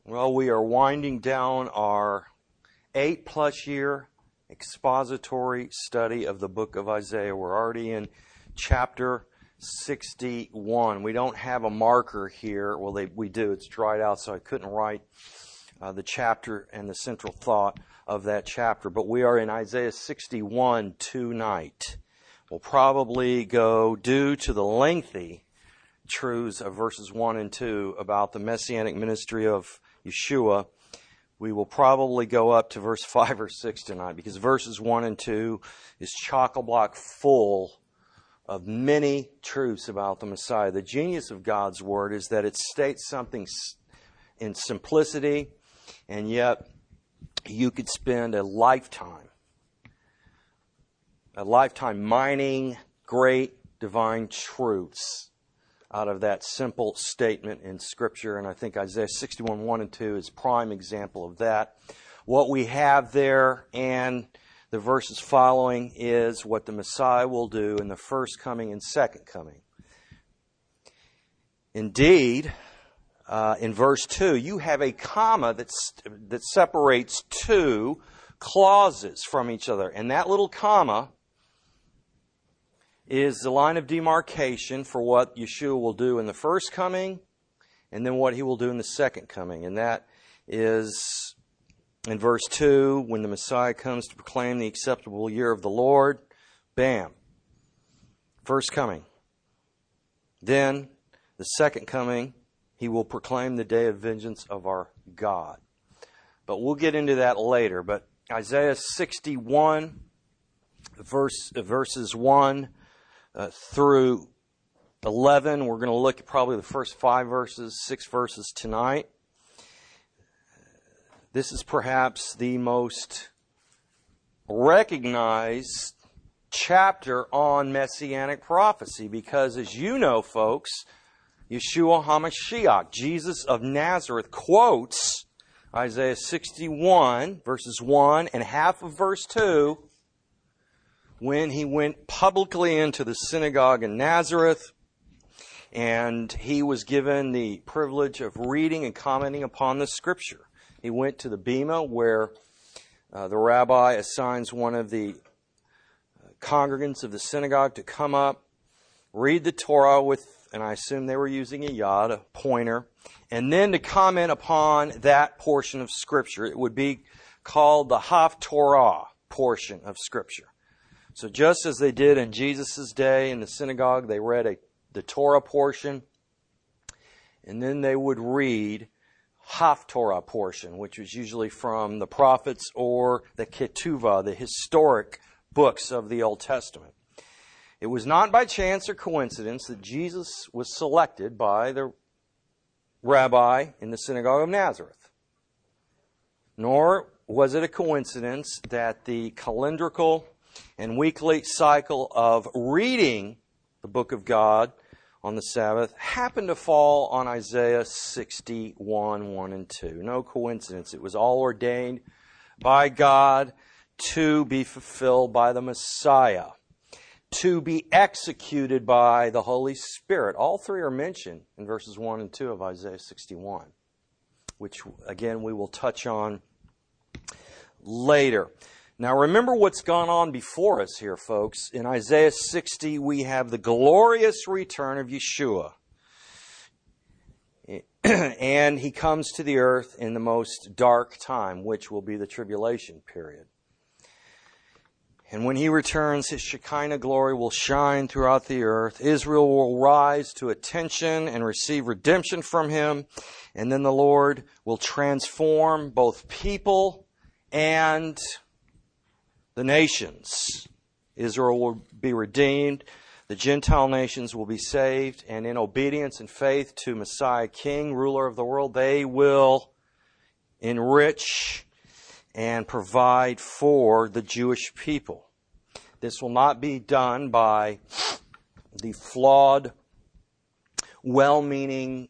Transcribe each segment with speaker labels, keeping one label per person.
Speaker 1: Well, we are winding down our 8+ year expository study of the book of Isaiah. We're already in chapter 61. We don't have a marker here. Well, we do. It's dried out, so I couldn't write the chapter and the central thought of that chapter. But we are in Isaiah 61 tonight. We'll probably go, due to the lengthy truths of verses 1 and 2 about the messianic ministry of Yeshua, we will probably go up to verse 5 or 6 tonight, because verses 1 and 2 is chock-a-block full of many truths about the Messiah. The genius of God's Word is that it states something in simplicity, and yet you could spend a lifetime mining great divine truths out of that simple statement in Scripture. And I think Isaiah 61, 1 and 2 is prime example of that. What we have there and the verses following is what the Messiah will do in the first coming and second coming. Indeed, in verse 2, you have a comma that separates two clauses from each other. And that little comma is the line of demarcation for what Yeshua will do in the first coming and then what he will do in the second coming. And that is in verse 2, when the Messiah comes to proclaim the acceptable year of the Lord. Bam. First coming. Then, the second coming, he will proclaim the day of vengeance of our God. But we'll get into that later. But Isaiah 61, verses 1 through 11. We're going to look at probably the first 6 verses tonight. This is perhaps the most recognized chapter on Messianic prophecy, because as you know, folks, Yeshua HaMashiach, Jesus of Nazareth, quotes Isaiah 61, verses 1 and half of verse 2, when he went publicly into the synagogue in Nazareth, and he was given the privilege of reading and commenting upon the Scripture. He went to the Bema, where the rabbi assigns one of the congregants of the synagogue to come up, read the Torah with, and I assume they were using a yod, a pointer, and then to comment upon that portion of Scripture. It would be called the Haftorah portion of Scripture. So just as they did in Jesus' day in the synagogue, they read the Torah portion, and then they would read Haftorah portion, which was usually from the prophets or the Ketuvah, the historic books of the Old Testament. It was not by chance or coincidence that Jesus was selected by the rabbi in the synagogue of Nazareth. Nor was it a coincidence that the calendrical and weekly cycle of reading the book of God on the Sabbath happened to fall on Isaiah 61, 1 and 2. No coincidence. It was all ordained by God to be fulfilled by the Messiah, to be executed by the Holy Spirit. All three are mentioned in verses 1 and 2 of Isaiah 61, which, again, we will touch on later. Now, remember what's gone on before us here, folks. In Isaiah 60, we have the glorious return of Yeshua. And he comes to the earth in the most dark time, which will be the tribulation period. And when he returns, his Shekinah glory will shine throughout the earth. Israel will rise to attention and receive redemption from him. And then the Lord will transform both people and the nations. Israel will be redeemed. The Gentile nations will be saved. And in obedience and faith to Messiah, King, ruler of the world, they will enrich and provide for the Jewish people. This will not be done by the flawed, well-meaning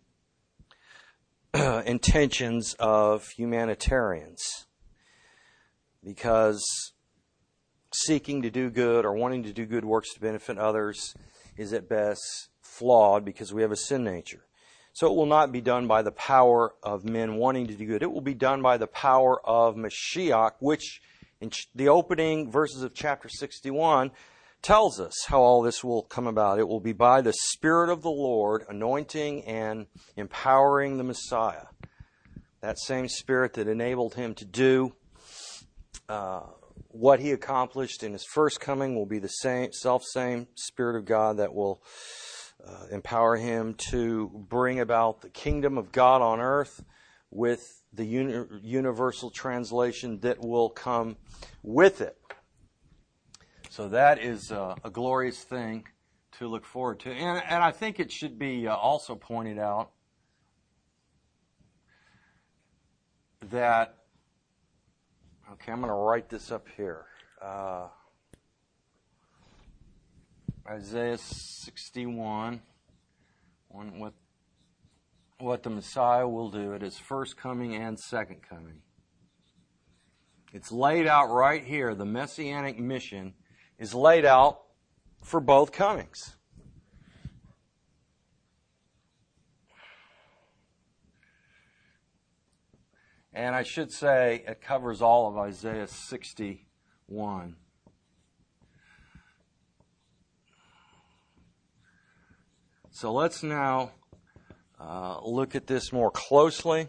Speaker 1: intentions of humanitarians, because seeking to do good or wanting to do good works to benefit others is at best flawed, because we have a sin nature. So it will not be done by the power of men wanting to do good. It will be done by the power of Mashiach, which in the opening verses of chapter 61 tells us how all this will come about. It will be by the Spirit of the Lord anointing and empowering the Messiah. That same Spirit that enabled him to do what he accomplished in his first coming will be the same Spirit of God that will empower him to bring about the kingdom of God on earth with the universal translation that will come with it. So that is a glorious thing to look forward to. And I think it should be also pointed out that, okay, I'm going to write this up here. Isaiah 61, what the Messiah will do at his first coming and second coming. It's laid out right here. The Messianic mission is laid out for both comings. And I should say it covers all of Isaiah 61. So let's now look at this more closely.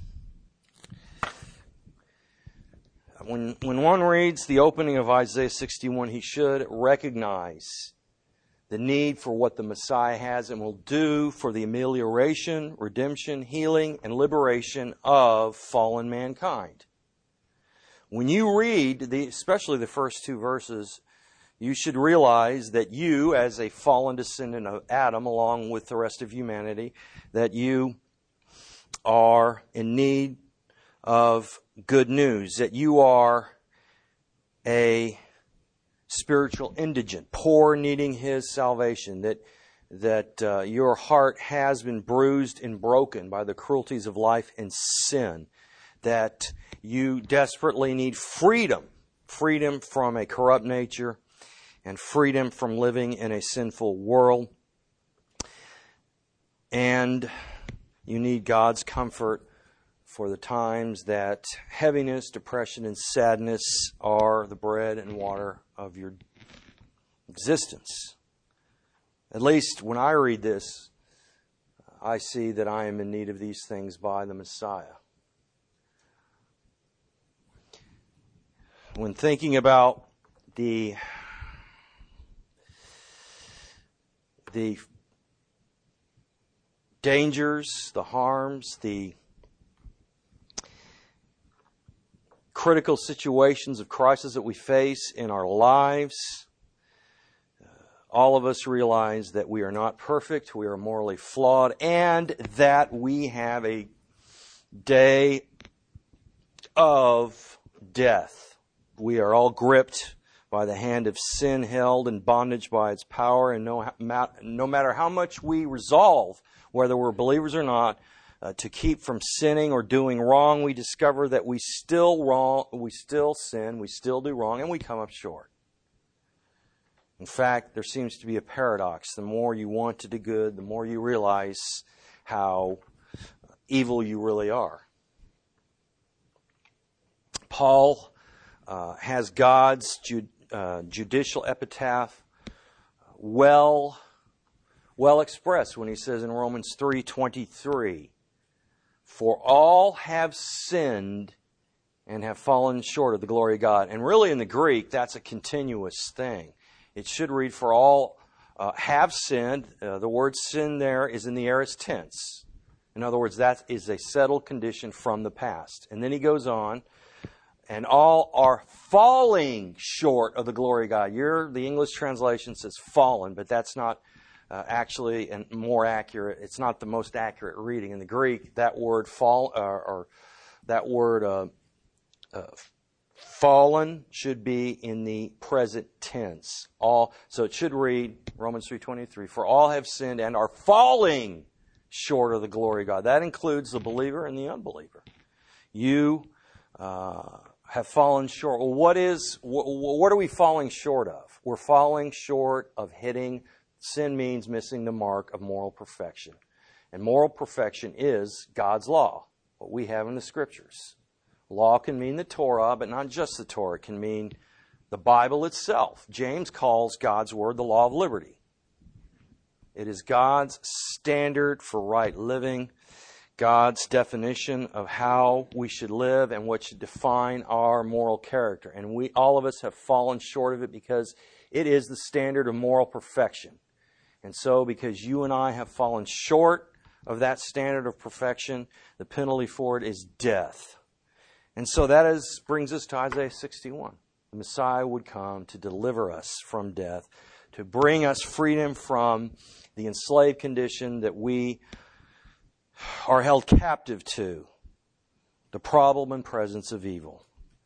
Speaker 1: When one reads the opening of Isaiah 61, he should recognize the need for what the Messiah has and will do for the amelioration, redemption, healing, and liberation of fallen mankind. When you read, especially the first two verses, you should realize that you, as a fallen descendant of Adam, along with the rest of humanity, that you are in need of good news, that you are a spiritual indigent, poor, needing His salvation, that your heart has been bruised and broken by the cruelties of life and sin, that you desperately need freedom from a corrupt nature, and freedom from living in a sinful world. And you need God's comfort for the times that heaviness, depression, and sadness are the bread and water of your existence. At least when I read this, I see that I am in need of these things by the Messiah. When thinking about the dangers, the harms, the critical situations of crisis that we face in our lives, all of us realize that we are not perfect, we are morally flawed, and that we have a day of death. We are all gripped by the hand of sin, held in bondage by its power, and no matter how much we resolve, whether we're believers or not, to keep from sinning or doing wrong, we discover that we still sin, we still do wrong, and we come up short. In fact, there seems to be a paradox. The more you want to do good, the more you realize how evil you really are. Paul has God's judicial epitaph well expressed when he says in Romans 3:23, "For all have sinned and have fallen short of the glory of God." And really in the Greek, that's a continuous thing. It should read, "For all have sinned." The word sin there is in the aorist tense. In other words, that is a settled condition from the past. And then he goes on, "And all are falling short of the glory of God." The English translation says fallen, but that's not actually and more accurate. It's not the most accurate reading. In the Greek, that word fallen should be in the present tense. So it should read, Romans 3:23, "For all have sinned and are falling short of the glory of God." That includes the believer and the unbeliever. You have fallen short. Well, what are we falling short of? We're falling short of hitting. Sin means missing the mark of moral perfection. And moral perfection is God's law, what we have in the Scriptures. Law can mean the Torah, but not just the Torah. It can mean the Bible itself. James calls God's Word the law of liberty. It is God's standard for right living, God's definition of how we should live and what should define our moral character. And all of us have fallen short of it because it is the standard of moral perfection. And so, because you and I have fallen short of that standard of perfection, the penalty for it is death. And so that brings us to Isaiah 61. The Messiah would come to deliver us from death, to bring us freedom from the enslaved condition that we are held captive to, the problem and presence of evil,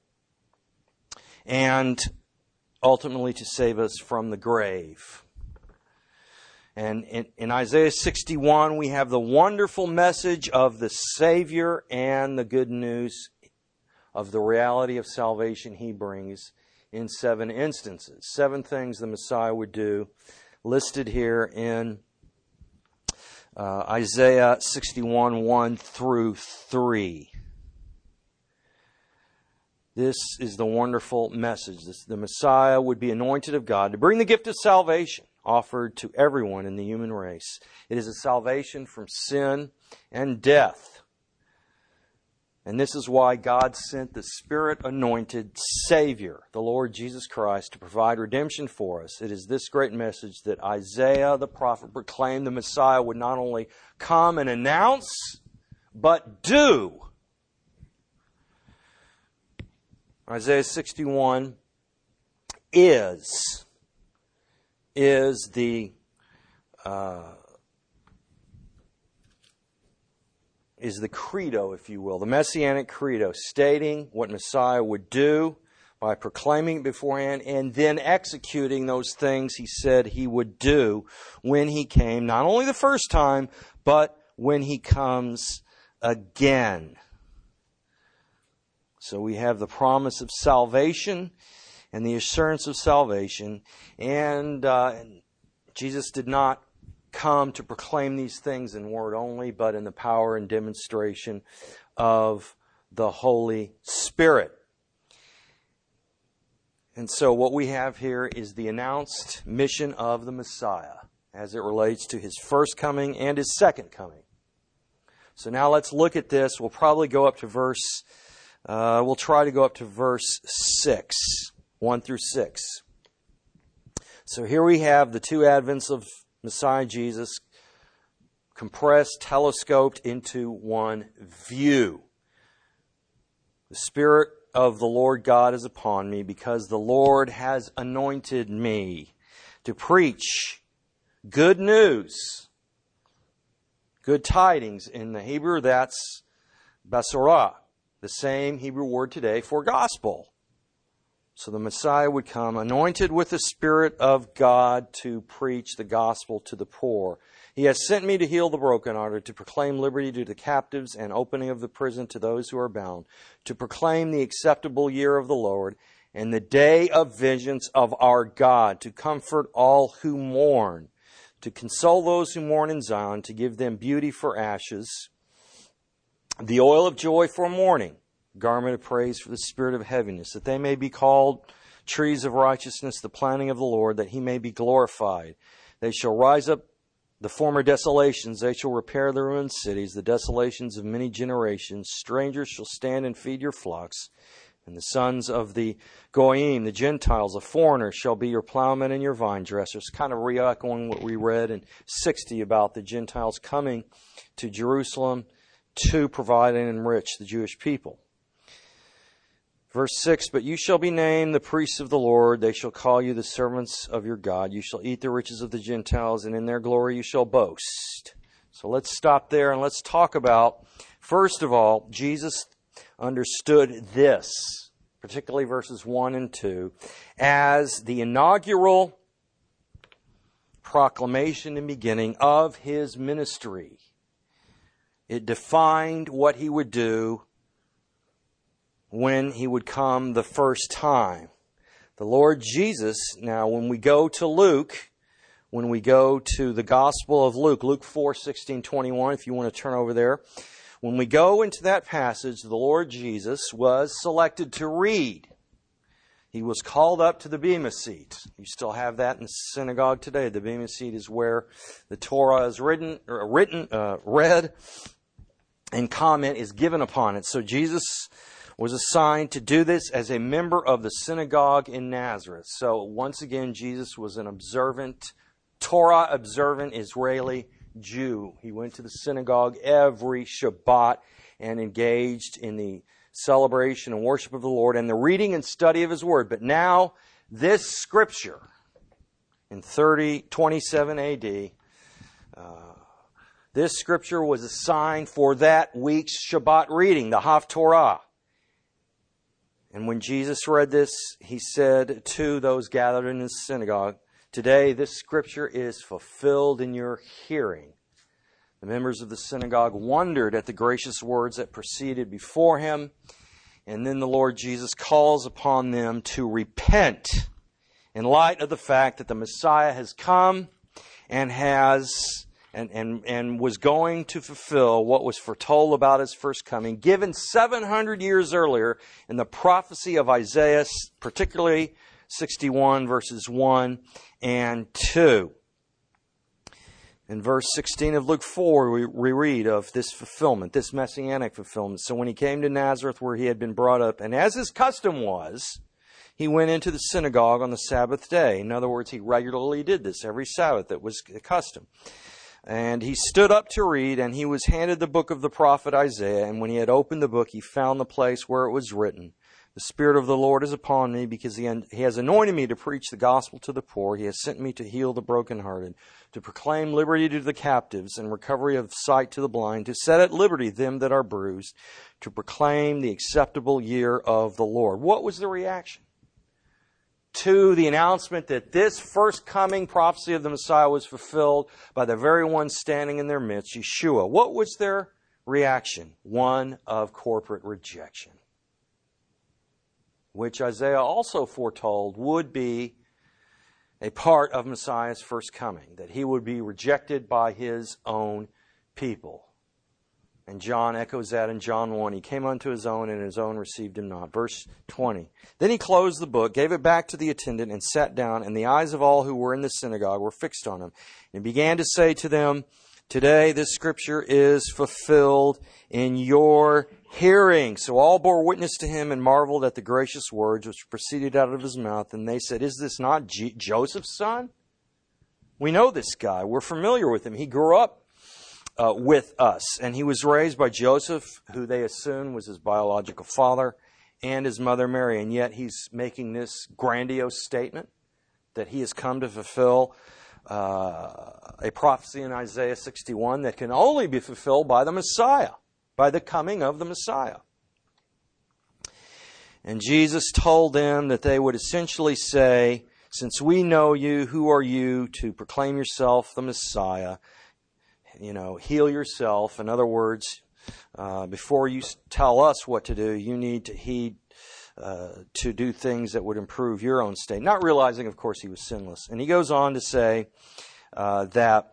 Speaker 1: and ultimately to save us from the grave. And in Isaiah 61, we have the wonderful message of the Savior and the good news of the reality of salvation He brings in 7 instances. 7 things the Messiah would do, listed here in Isaiah 61, 1 through 3. This is the wonderful message. The Messiah would be anointed of God to bring the gift of salvation offered to everyone in the human race. It is a salvation from sin and death. And this is why God sent the Spirit-anointed Savior, the Lord Jesus Christ, to provide redemption for us. It is this great message that Isaiah the prophet proclaimed the Messiah would not only come and announce, but do. Isaiah 61 is the credo, if you will, the Messianic credo, stating what Messiah would do by proclaiming it beforehand and then executing those things He said He would do when He came, not only the first time, but when He comes again. So we have the promise of salvation and the assurance of salvation, and Jesus did not come to proclaim these things in word only, but in the power and demonstration of the Holy Spirit. And so what we have here is the announced mission of the Messiah as it relates to His first coming and His second coming. So now let's look at this. We'll probably go up to we'll try to go up to verse 6, 1 through 6. So here we have the 2 advents of Messiah Jesus compressed, telescoped into one view. The Spirit of the Lord God is upon me because the Lord has anointed me to preach good news, good tidings. In the Hebrew, that's Basorah, the same Hebrew word today for gospel. So the Messiah would come anointed with the Spirit of God to preach the gospel to the poor. He has sent me to heal the brokenhearted, to proclaim liberty to the captives and opening of the prison to those who are bound, to proclaim the acceptable year of the Lord and the day of vengeance of our God, to comfort all who mourn, to console those who mourn in Zion, to give them beauty for ashes, the oil of joy for mourning, garment of praise for the spirit of heaviness, that they may be called trees of righteousness, the planting of the Lord, that He may be glorified. They shall rise up the former desolations, they shall repair the ruined cities, the desolations of many generations. Strangers shall stand and feed your flocks, and the sons of the Goyim, the Gentiles, the foreigners, shall be your plowmen and your vine dressers. Kind of re-echoing what we read in 60 about the Gentiles coming to Jerusalem to provide and enrich the Jewish people. Verse 6, but you shall be named the priests of the Lord. They shall call you the servants of your God. You shall eat the riches of the Gentiles, and in their glory you shall boast. So let's stop there and let's talk about, first of all, Jesus understood this, particularly verses 1 and 2, as the inaugural proclamation and beginning of His ministry. It defined what He would do when He would come the first time. The Lord Jesus, now when we go to Luke, when we go to the Gospel of Luke, Luke 4:16-21, if you want to turn over there. When we go into that passage, the Lord Jesus was selected to read. He was called up to the Bema seat. You still have that in the synagogue today. The Bema seat is where the Torah is read, and comment is given upon it. So Jesus was assigned to do this as a member of the synagogue in Nazareth. So once again, Jesus was an observant, Torah-observant Israeli Jew. He went to the synagogue every Shabbat and engaged in the celebration and worship of the Lord and the reading and study of His Word. But now, this Scripture in 27 AD, this Scripture was assigned for that week's Shabbat reading, the Haftorah. And when Jesus read this, He said to those gathered in His synagogue, "Today this Scripture is fulfilled in your hearing." The members of the synagogue wondered at the gracious words that proceeded before Him. And then the Lord Jesus calls upon them to repent in light of the fact that the Messiah has come and was going to fulfill what was foretold about His first coming, given 700 years earlier in the prophecy of Isaiah, particularly 61 verses 1 and 2. In verse 16 of Luke 4, we read of this fulfillment, this messianic fulfillment. "So when He came to Nazareth where He had been brought up, and as His custom was, He went into the synagogue on the Sabbath day." In other words, He regularly did this every Sabbath. That was a custom. "And He stood up to read, and He was handed the book of the prophet Isaiah. And when He had opened the book, He found the place where it was written, 'The Spirit of the Lord is upon me, because He has anointed me to preach the gospel to the poor. He has sent me to heal the brokenhearted, to proclaim liberty to the captives and recovery of sight to the blind, to set at liberty them that are bruised, to proclaim the acceptable year of the Lord.'" What was the reaction to the announcement that this first coming prophecy of the Messiah was fulfilled by the very one standing in their midst, Yeshua? What was their reaction? One of corporate rejection, which Isaiah also foretold would be a part of Messiah's first coming, that He would be rejected by His own people. And John echoes that in John 1. "He came unto His own, and His own received Him not." Verse 20. "Then He closed the book, gave it back to the attendant, and sat down, and the eyes of all who were in the synagogue were fixed on Him. And He began to say to them, 'Today this Scripture is fulfilled in your hearing.' So all bore witness to Him and marveled at the gracious words which proceeded out of His mouth. And they said, 'Is this not Joseph's son? We know this guy. We're familiar with him. He grew up with us. And he was raised by Joseph, who they assume was his biological father, and his mother Mary.' And yet He's making this grandiose statement that He has come to fulfill a prophecy in Isaiah 61 that can only be fulfilled by the Messiah, by the coming of the Messiah. And Jesus told them that they would essentially say, 'Since we know you, who are you to proclaim yourself the Messiah? Heal yourself.' In other words, before you tell us what to do, you need to heed to do things that would improve your own state." Not realizing, of course, He was sinless. And He goes on to say that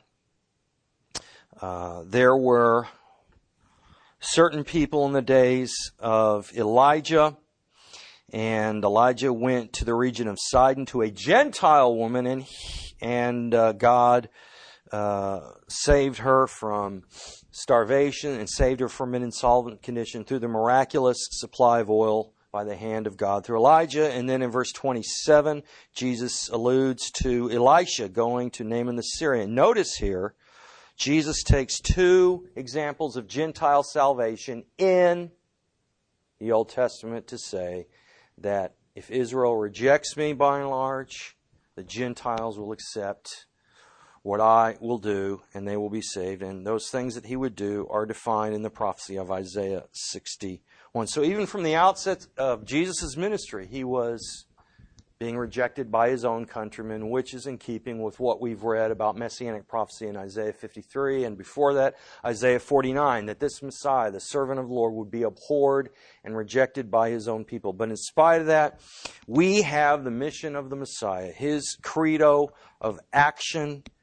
Speaker 1: there were certain people in the days of Elijah, and Elijah went to the region of Sidon to a Gentile woman, and God saved her from starvation and saved her from an insolvent condition through the miraculous supply of oil by the hand of God through Elijah. And then in verse 27, Jesus alludes to Elisha going to Naaman the Syrian. Notice here, Jesus takes two examples of Gentile salvation in the Old Testament to say that if Israel rejects me by and large, the Gentiles will accept what I will do, and they will be saved. And those things that He would do are defined in the prophecy of Isaiah 61. So even from the outset of Jesus' ministry, He was being rejected by His own countrymen, which is in keeping with what we've read about Messianic prophecy in Isaiah 53, and before that, Isaiah 49, that this Messiah, the servant of the Lord, would be abhorred and rejected by His own people. But in spite of that, we have the mission of the Messiah, His credo of action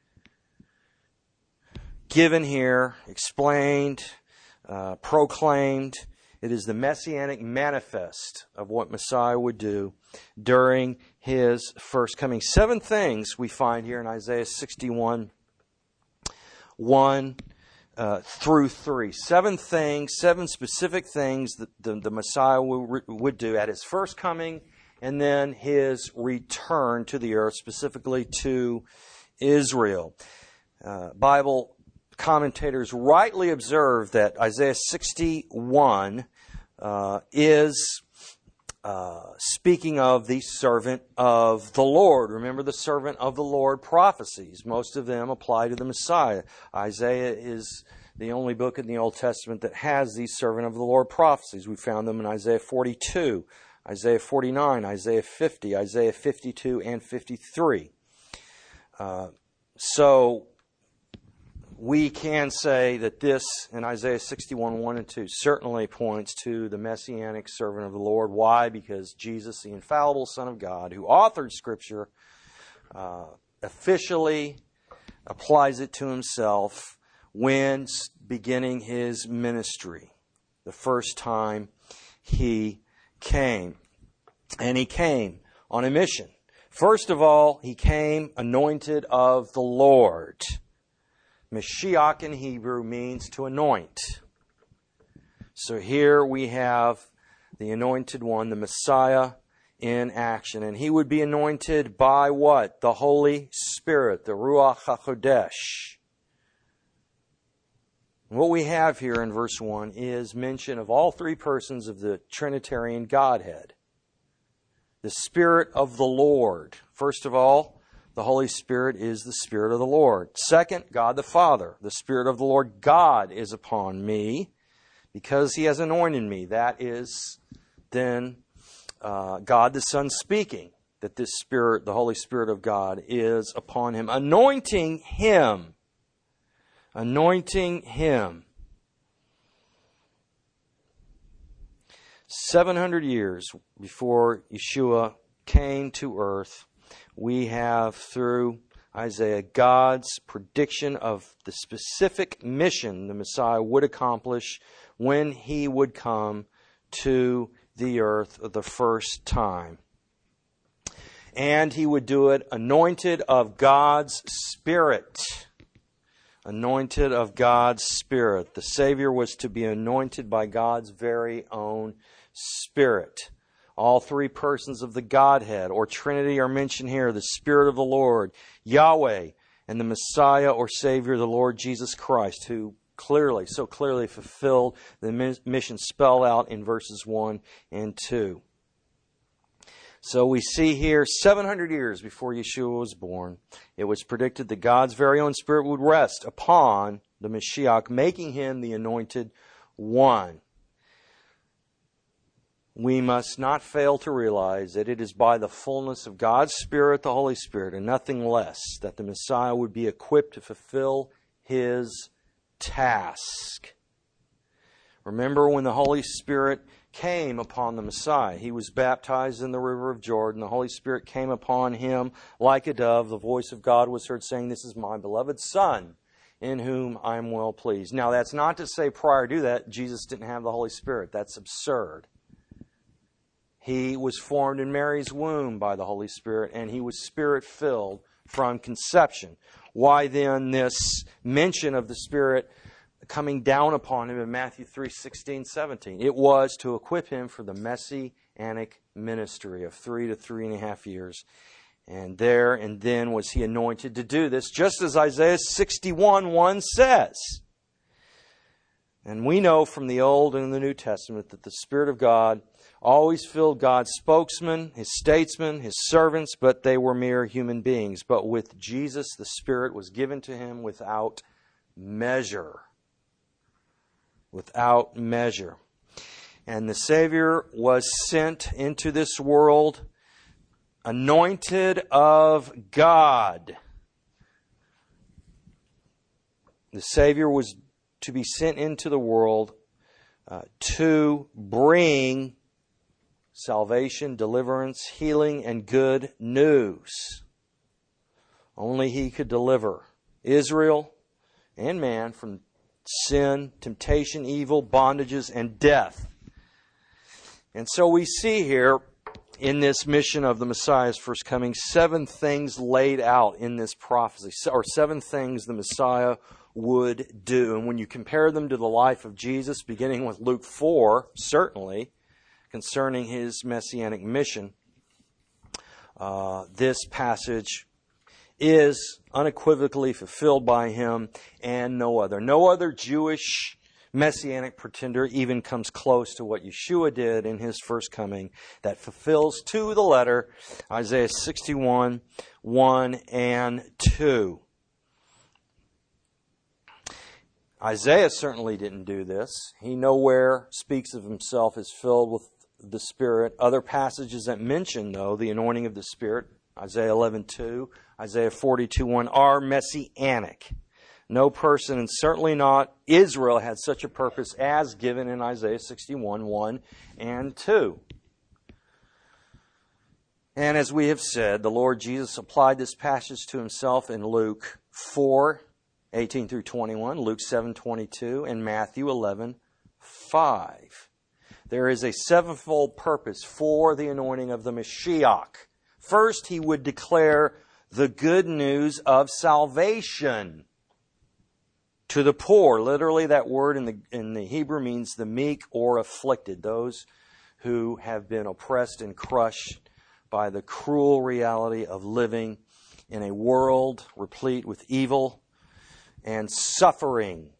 Speaker 1: given here, explained, proclaimed. It is the messianic manifest of what Messiah would do during His first coming. 7 things we find here in Isaiah 61, 1 through 3. 7 things, 7 specific things that the Messiah would do at His first coming and then His return to the earth, specifically to Israel. Bible commentators rightly observe that Isaiah 61 is speaking of the servant of the Lord. Remember the servant of the Lord prophecies. Most of them apply to the Messiah. Isaiah is the only book in the Old Testament that has these servant of the Lord prophecies. We found them in Isaiah 42, Isaiah 49, Isaiah 50, Isaiah 52, and 53. So we can say that this, in Isaiah 61, 1 and 2, certainly points to the messianic servant of the Lord. Why? Because Jesus, the infallible Son of God, who authored Scripture, officially applies it to Himself when beginning His ministry, the first time He came. And He came on a mission. First of all, He came anointed of the Lord. Mashiach in Hebrew means to anoint. So here we have the anointed one, the Messiah in action. And He would be anointed by what? The Holy Spirit, the Ruach HaKodesh. What we have here in verse 1 is mention of all 3 persons of the Trinitarian Godhead. The Spirit of the Lord. First of all, the Holy Spirit is the Spirit of the Lord. Second, God the Father. The Spirit of the Lord God is upon me because He has anointed me. That is then God the Son speaking, that this Spirit, the Holy Spirit of God, is upon Him. Anointing Him. Anointing Him. 700 years before Yeshua came to earth, we have, through Isaiah, God's prediction of the specific mission the Messiah would accomplish when He would come to the earth the first time. And He would do it anointed of God's Spirit. Anointed of God's Spirit. The Savior was to be anointed by God's very own Spirit. All 3 persons of the Godhead or Trinity are mentioned here. The Spirit of the Lord, Yahweh, and the Messiah or Savior, the Lord Jesus Christ, who so clearly fulfilled the mission spelled out in verses 1 and 2. So we see here, 700 years before Yeshua was born, it was predicted that God's very own Spirit would rest upon the Mashiach, making Him the anointed one. We must not fail to realize that it is by the fullness of God's Spirit, the Holy Spirit, and nothing less, that the Messiah would be equipped to fulfill His task. Remember when the Holy Spirit came upon the Messiah. He was baptized in the river of Jordan. The Holy Spirit came upon Him like a dove. The voice of God was heard saying, "This is my beloved Son, in whom I am well pleased." Now, that's not to say prior to that, Jesus didn't have the Holy Spirit. That's absurd. He was formed in Mary's womb by the Holy Spirit, and He was Spirit-filled from conception. Why then this mention of the Spirit coming down upon Him in Matthew 3:16, 17? It was to equip Him for the messianic ministry of 3 to 3.5 years. And there and then was He anointed to do this, just as Isaiah 61:1 says. And we know from the Old and the New Testament that the Spirit of God always filled God's spokesmen, His statesmen, His servants, but they were mere human beings. But with Jesus, the Spirit was given to Him without measure. Without measure. And the Savior was sent into this world anointed of God. The Savior was to be sent into the world to bring salvation, deliverance, healing, and good news. Only He could deliver Israel and man from sin, temptation, evil, bondages, and death. And so we see here in this mission of the Messiah's first coming, 7 things laid out in this prophecy, or 7 things the Messiah would do. And when you compare them to the life of Jesus, beginning with Luke 4, certainly, concerning his messianic mission, this passage is unequivocally fulfilled by him and no other. No other Jewish messianic pretender even comes close to what Yeshua did in his first coming that fulfills to the letter Isaiah 61, 1 and 2. Isaiah certainly didn't do this. He nowhere speaks of himself as filled with the Spirit. Other passages that mention, though, the anointing of the Spirit, Isaiah 11:2, Isaiah 42:1, are messianic. No person, and certainly not Israel, had such a purpose as given in Isaiah 61, 1 and 2. And as we have said, the Lord Jesus applied this passage to himself in Luke 4, 18 through 21, Luke 7, 22, and Matthew 11, 5. There is a 7-fold purpose for the anointing of the Mashiach. First, he would declare the good news of salvation to the poor. Literally, that word in the Hebrew means the meek or afflicted, those who have been oppressed and crushed by the cruel reality of living in a world replete with evil and suffering.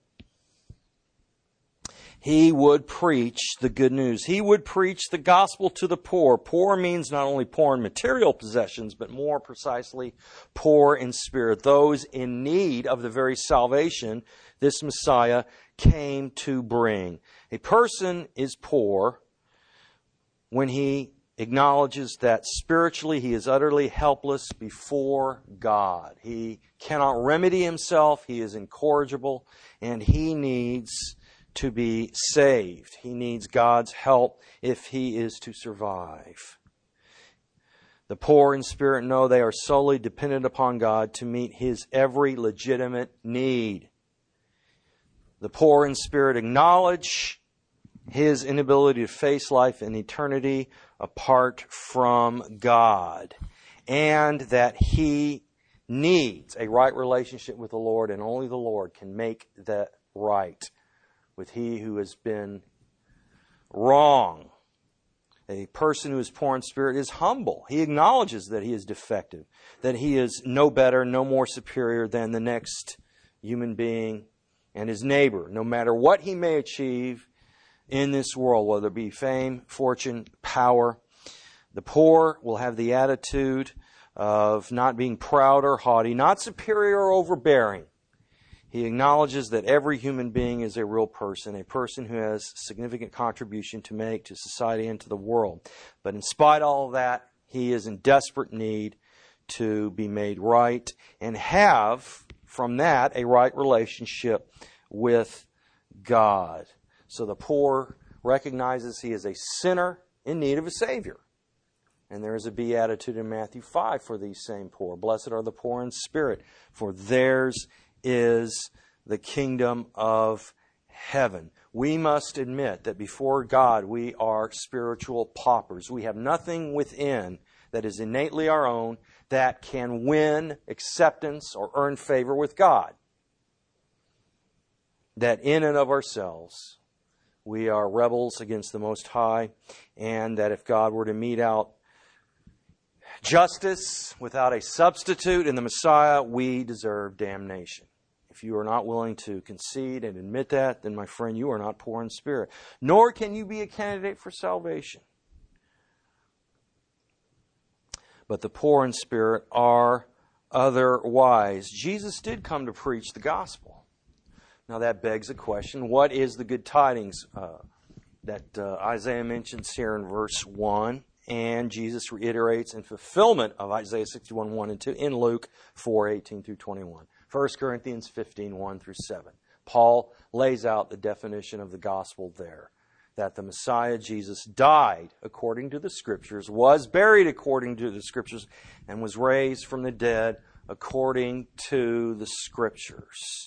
Speaker 1: He would preach the good news. He would preach the gospel to the poor. Poor means not only poor in material possessions, but more precisely, poor in spirit. Those in need of the very salvation this Messiah came to bring. A person is poor when he acknowledges that spiritually he is utterly helpless before God. He cannot remedy himself. He is incorrigible, and he needs to be saved. He needs God's help if he is to survive. The poor in spirit know they are solely dependent upon God to meet his every legitimate need. The poor in spirit acknowledge his inability to face life in eternity apart from God, and that he needs a right relationship with the Lord, and only the Lord can make that right with he who has been wrong. A person who is poor in spirit is humble. He acknowledges that he is defective, that he is no better, no more superior than the next human being and his neighbor, no matter what he may achieve in this world, whether it be fame, fortune, power. The poor will have the attitude of not being proud or haughty, not superior or overbearing. He acknowledges that every human being is a real person, a person who has significant contribution to make to society and to the world. But in spite of all of that, he is in desperate need to be made right and have, from that, a right relationship with God. So the poor recognizes he is a sinner in need of a Savior. And there is a beatitude in Matthew 5 for these same poor. Blessed are the poor in spirit, for theirs is the kingdom of heaven. We must admit that before God we are spiritual paupers. We have nothing within that is innately our own that can win acceptance or earn favor with God. That in and of ourselves we are rebels against the Most High, and that if God were to mete out justice without a substitute in the Messiah, we deserve damnation. If you are not willing to concede and admit that, then my friend, you are not poor in spirit. Nor can you be a candidate for salvation. But the poor in spirit are otherwise. Jesus did come to preach the gospel. Now that begs a question. What is the good tidings that Isaiah mentions here in verse 1? And Jesus reiterates in fulfillment of Isaiah 61, 1 and 2 in Luke 4, 18 through 21. 1 Corinthians 15, 1 through 7. Paul lays out the definition of the gospel there. That the Messiah, Jesus, died according to the Scriptures, was buried according to the Scriptures, and was raised from the dead according to the Scriptures.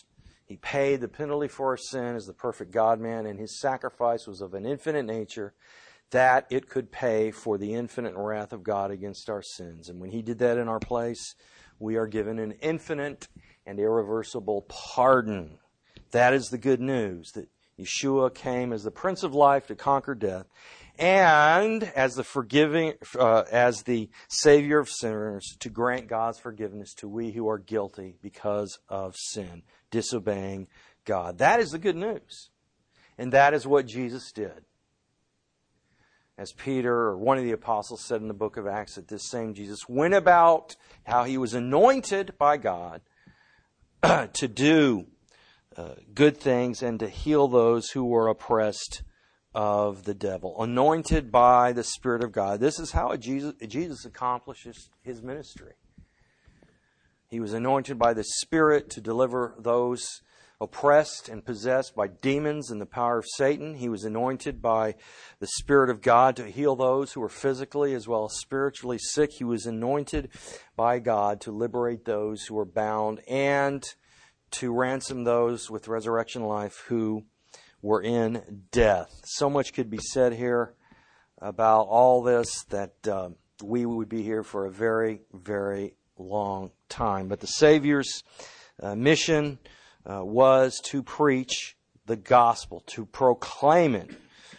Speaker 1: He paid the penalty for our sin as the perfect God-man, and His sacrifice was of an infinite nature that it could pay for the infinite wrath of God against our sins. And when He did that in our place, we are given an infinite and irreversible pardon. That is the good news, that Yeshua came as the Prince of Life to conquer death, and as the Savior of sinners, to grant God's forgiveness to we who are guilty because of sin, disobeying God. That is the good news. And that is what Jesus did. As Peter, or one of the apostles, said in the book of Acts, that this same Jesus went about how He was anointed by God to do good things and to heal those who were oppressed of the devil. Anointed by the Spirit of God. This is how Jesus accomplishes His ministry. He was anointed by the Spirit to deliver those oppressed and possessed by demons and the power of Satan. He was anointed by the Spirit of God to heal those who were physically as well as spiritually sick. He was anointed by God to liberate those who were bound and to ransom those with resurrection life who were in death. So much could be said here about all this that we would be here for a very, very long time. But the Savior's mission was to preach the gospel, to proclaim it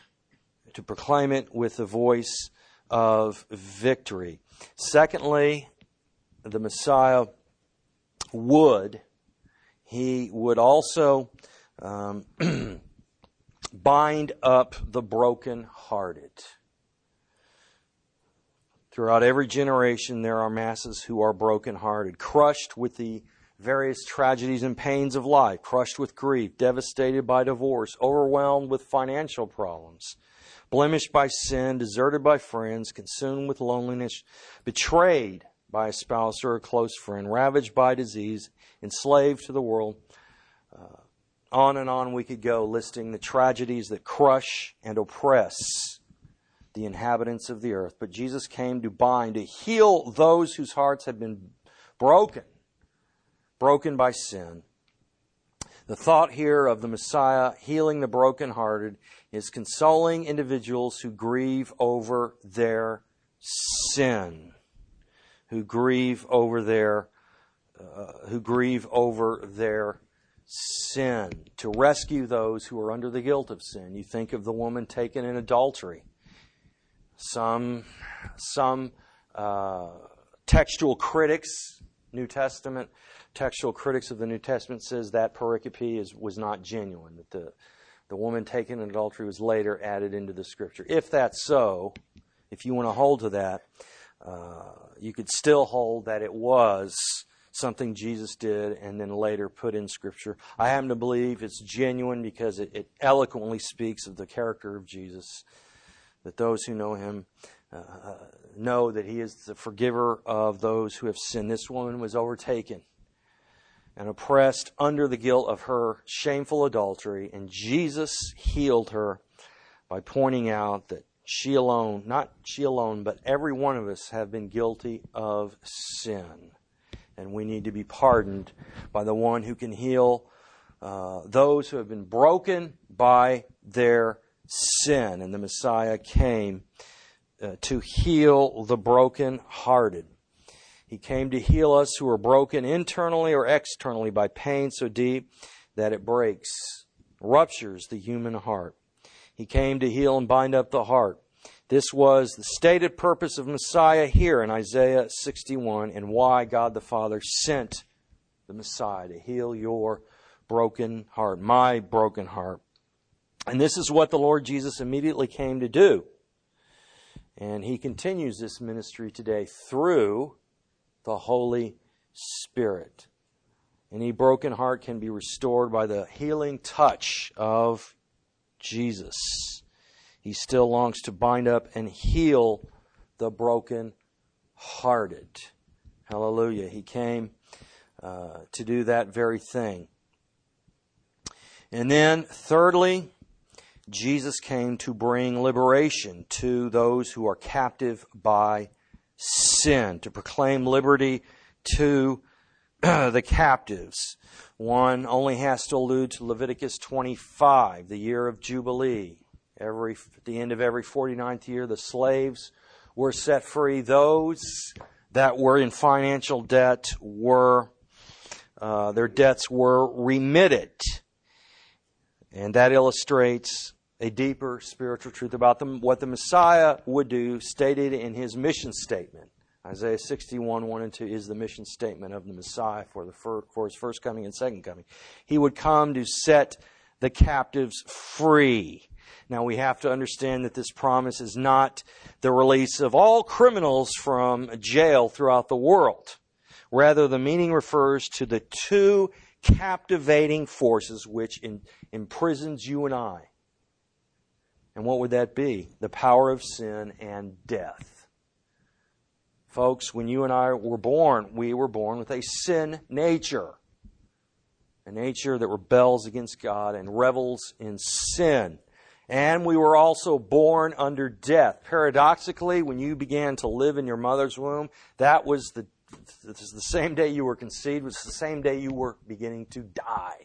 Speaker 1: with the voice of victory. Secondly, the Messiah would also bind up the brokenhearted. Throughout every generation, there are masses who are brokenhearted, crushed with the various tragedies and pains of life, crushed with grief, devastated by divorce, overwhelmed with financial problems, blemished by sin, deserted by friends, consumed with loneliness, betrayed by a spouse or a close friend, ravaged by disease, enslaved to the world. On and on we could go, listing the tragedies that crush and oppress the inhabitants of the earth. But Jesus came to bind, to heal those whose hearts had been broken by sin. The thought here of the Messiah healing the brokenhearted is consoling individuals who grieve over their sin, who grieve over their sin, to rescue those who are under the guilt of sin. You think of the woman taken in adultery. Some textual critics, New Testament textual critics of the New Testament, says that pericope was not genuine, that the woman taken in adultery was later added into the Scripture. If that's so, if you want to hold to that, you could still hold that it was something Jesus did and then later put in Scripture. I happen to believe it's genuine because it eloquently speaks of the character of Jesus, that those who know Him know that He is the forgiver of those who have sinned. This woman was overtaken and oppressed under the guilt of her shameful adultery, and Jesus healed her by pointing out that she alone, not she alone, but every one of us have been guilty of sin. And we need to be pardoned by the one who can heal those who have been broken by their sin. And the Messiah came to heal the brokenhearted. He came to heal us who are broken internally or externally by pain so deep that it breaks, ruptures the human heart. He came to heal and bind up the heart. This was the stated purpose of Messiah here in Isaiah 61, and why God the Father sent the Messiah to heal your broken heart, my broken heart. And this is what the Lord Jesus immediately came to do. And He continues this ministry today through the Holy Spirit. Any broken heart can be restored by the healing touch of Jesus. He still longs to bind up and heal the broken-hearted. Hallelujah. He came to do that very thing. And then, thirdly, Jesus came to bring liberation to those who are captive by sin, to proclaim liberty to the captives. One only has to allude to Leviticus 25, the year of Jubilee. At the end of every 49th year, the slaves were set free. Those that were in financial debt their debts were remitted. And that illustrates a deeper spiritual truth about them, what the Messiah would do, stated in his mission statement. Isaiah 61, 1 and 2 is the mission statement of the Messiah for his first coming and second coming. He would come to set the captives free. Now we have to understand that this promise is not the release of all criminals from jail throughout the world. Rather, the meaning refers to the two captivating forces which imprisons you and I. And what would that be? The power of sin and death. Folks, when you and I were born, we were born with a sin nature. A nature that rebels against God and revels in sin. And we were also born under death. Paradoxically, when you began to live in your mother's womb, that was the same day you were conceived, was the same day you were beginning to die.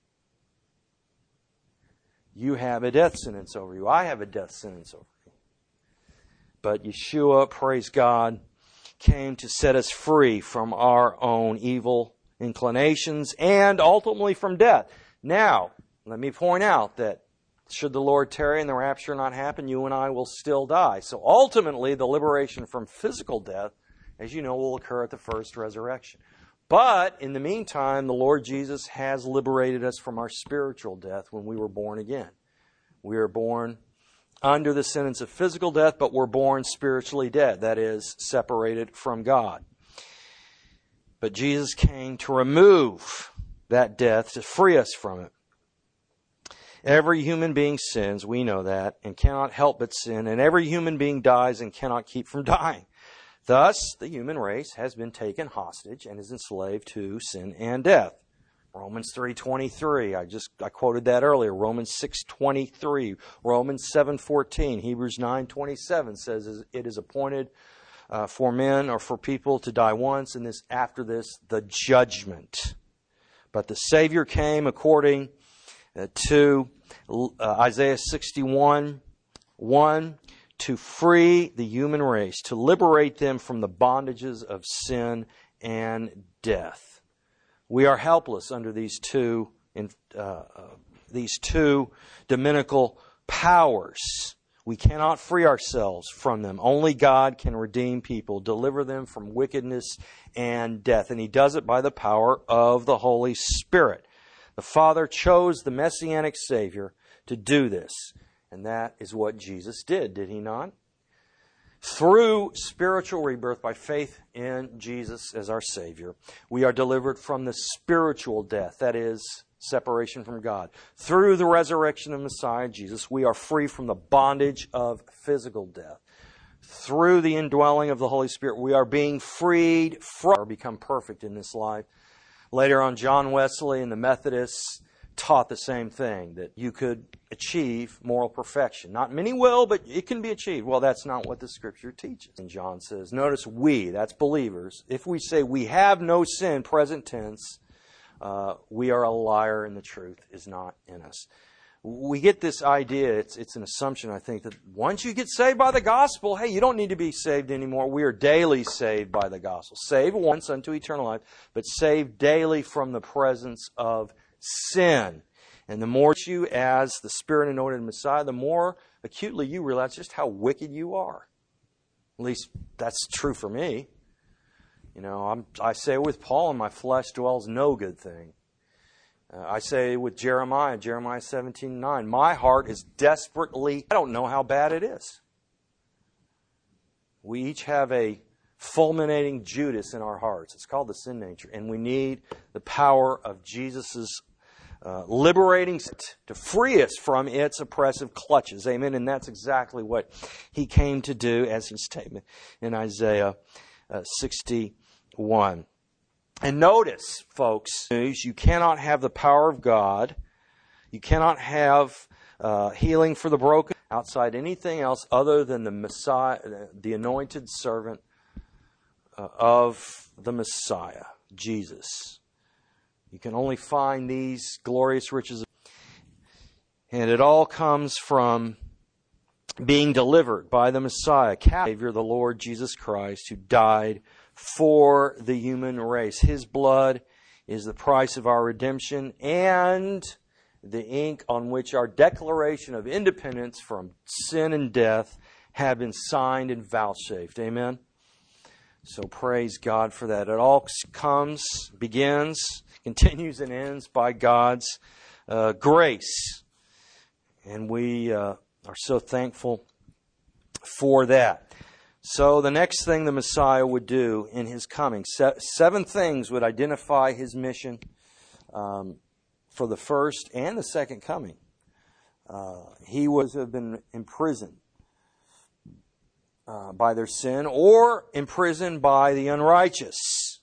Speaker 1: You have a death sentence over you. I have a death sentence over you. But Yeshua, praise God, came to set us free from our own evil inclinations and ultimately from death. Now, let me point out that should the Lord tarry and the rapture not happen, you and I will still die. So ultimately, the liberation from physical death, as you know, will occur at the first resurrection. But in the meantime, the Lord Jesus has liberated us from our spiritual death when we were born again. We are born under the sentence of physical death, but we're born spiritually dead. That is, separated from God. But Jesus came to remove that death, to free us from it. Every human being sins, we know that, and cannot help but sin. And every human being dies and cannot keep from dying. Thus, the human race has been taken hostage and is enslaved to sin and death. Romans 3:23, I quoted that earlier. Romans 6:23, Romans 7:14, Hebrews 9:27 says it is appointed for men or for people to die once, and after this, the judgment. But the Savior came according to Isaiah 61:1 to free the human race, to liberate them from the bondages of sin and death. We are helpless under these two demonical powers. We cannot free ourselves from them. Only God can redeem people, deliver them from wickedness and death. And He does it by the power of the Holy Spirit. The Father chose the Messianic Savior to do this. And that is what Jesus did He not? Through spiritual rebirth by faith in Jesus as our Savior, we are delivered from the spiritual death, that is, separation from God. Through the resurrection of Messiah Jesus, we are free from the bondage of physical death. Through the indwelling of the Holy Spirit, we are being freed from or become perfect in this life. Later on, John Wesley and the Methodists taught the same thing, that you could achieve moral perfection. Not many will, but it can be achieved. Well, that's not what the Scripture teaches. And John says, notice we, that's believers, if we say we have no sin, present tense, we are a liar and the truth is not in us. We get this idea, it's an assumption, I think, that once you get saved by the gospel, hey, you don't need to be saved anymore. We are daily saved by the gospel. Saved once unto eternal life, but saved daily from the presence of sin. And the more you, as the Spirit anointed Messiah, the more acutely you realize just how wicked you are. At least that's true for me. You know, I say with Paul, in my flesh dwells no good thing. I say with Jeremiah 17:9, my heart is desperately, I don't know how bad it is. We each have a fulminating Judas in our hearts. It's called the sin nature. And we need the power of Jesus' liberating to free us from its oppressive clutches. Amen. And that's exactly what He came to do, as His statement in Isaiah 61. And notice, folks, you cannot have the power of God. You cannot have healing for the broken outside anything else other than the Messiah, the anointed servant of the Messiah. Jesus. You can only find these glorious riches. And it all comes from being delivered by the Messiah, Savior, the Lord Jesus Christ, who died for the human race. His blood is the price of our redemption and the ink on which our declaration of independence from sin and death have been signed and vouchsafed. Amen? So praise God for that. It all comes, begins, continues, and ends by God's grace. And we are so thankful for that. So the next thing the Messiah would do in His coming, 7 things would identify His mission for the first and the second coming. He was to have been imprisoned by their sin, or imprisoned by the unrighteous.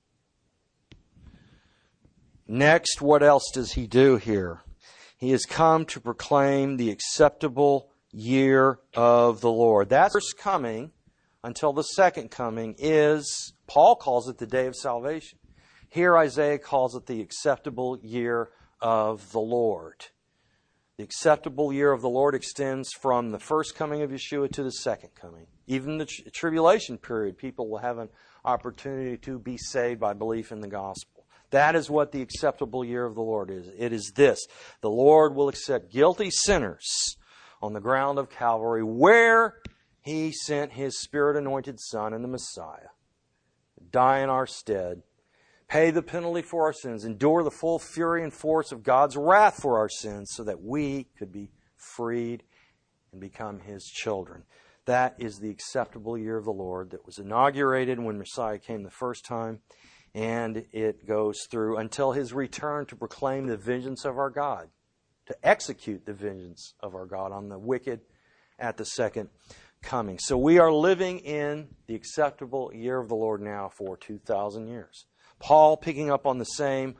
Speaker 1: Next, what else does He do here? He has come to proclaim the acceptable year of the Lord. That first coming until the second coming is, Paul calls it the day of salvation. Here Isaiah calls it the acceptable year of the Lord. The acceptable year of the Lord extends from the first coming of Yeshua to the second coming. Even the tribulation period, people will have an opportunity to be saved by belief in the gospel. That is what the acceptable year of the Lord is. It is this: the Lord will accept guilty sinners on the ground of Calvary, where He sent His Spirit-anointed Son and the Messiah to die in our stead, pay the penalty for our sins, endure the full fury and force of God's wrath for our sins, so that we could be freed and become His children. That is the acceptable year of the Lord that was inaugurated when Messiah came the first time, and it goes through until His return to proclaim the vengeance of our God, to execute the vengeance of our God on the wicked at the second coming. So we are living in the acceptable year of the Lord now for 2,000 years. Paul, picking up on the same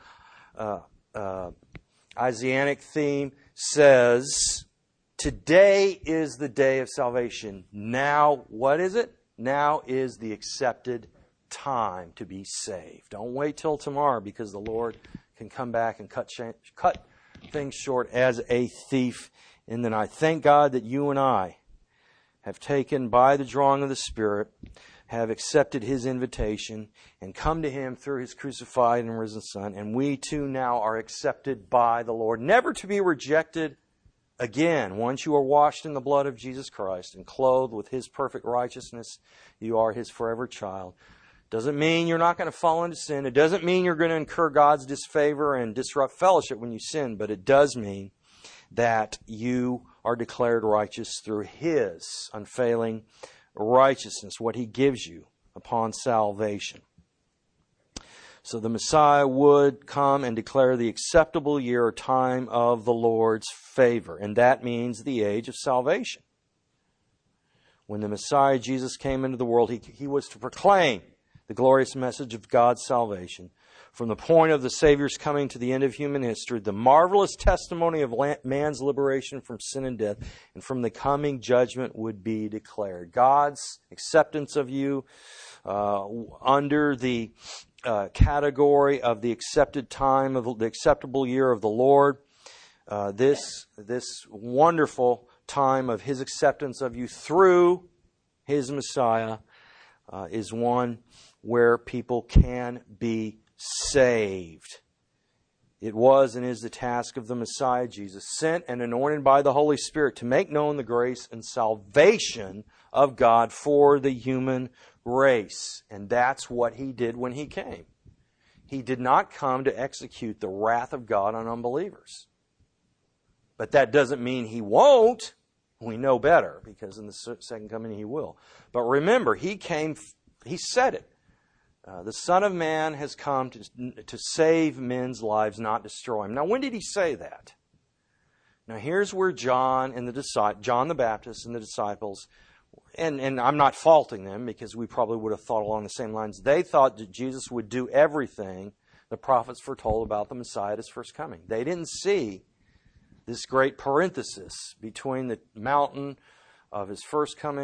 Speaker 1: Isaianic theme, says, today is the day of salvation. Now, what is it? Now is the accepted time to be saved. Don't wait till tomorrow, because the Lord can come back and cut things short as a thief in the night. Thank God that you and I have taken, by the drawing of the Spirit, have accepted His invitation and come to Him through His crucified and risen Son. And we too now are accepted by the Lord, never to be rejected again. Once you are washed in the blood of Jesus Christ and clothed with His perfect righteousness, you are His forever child. Doesn't mean you're not going to fall into sin. It doesn't mean you're going to incur God's disfavor and disrupt fellowship when you sin. But it does mean that you are declared righteous through His unfailing righteousness, what He gives you upon salvation. So the Messiah would come and declare the acceptable year or time of the Lord's favor. And that means the age of salvation. When the Messiah Jesus came into the world, he was to proclaim the glorious message of God's salvation. From the point of the Savior's coming to the end of human history, the marvelous testimony of man's liberation from sin and death, and from the coming judgment would be declared. God's acceptance of you under the category of the accepted time of the acceptable year of the Lord. This wonderful time of His acceptance of you through His Messiah is one where people can be saved. It was and is the task of the Messiah Jesus, sent and anointed by the Holy Spirit to make known the grace and salvation of God for the human race. And that's what He did when He came. He did not come to execute the wrath of God on unbelievers. But that doesn't mean He won't. We know better, because in the second coming He will. But remember, He came, He said it. The Son of Man has come to save men's lives, not destroy them. Now, when did He say that? Now, here's where John the Baptist and the disciples, and I'm not faulting them, because we probably would have thought along the same lines. They thought that Jesus would do everything the prophets foretold about the Messiah at His first coming. They didn't see this great parenthesis between the mountain of His first coming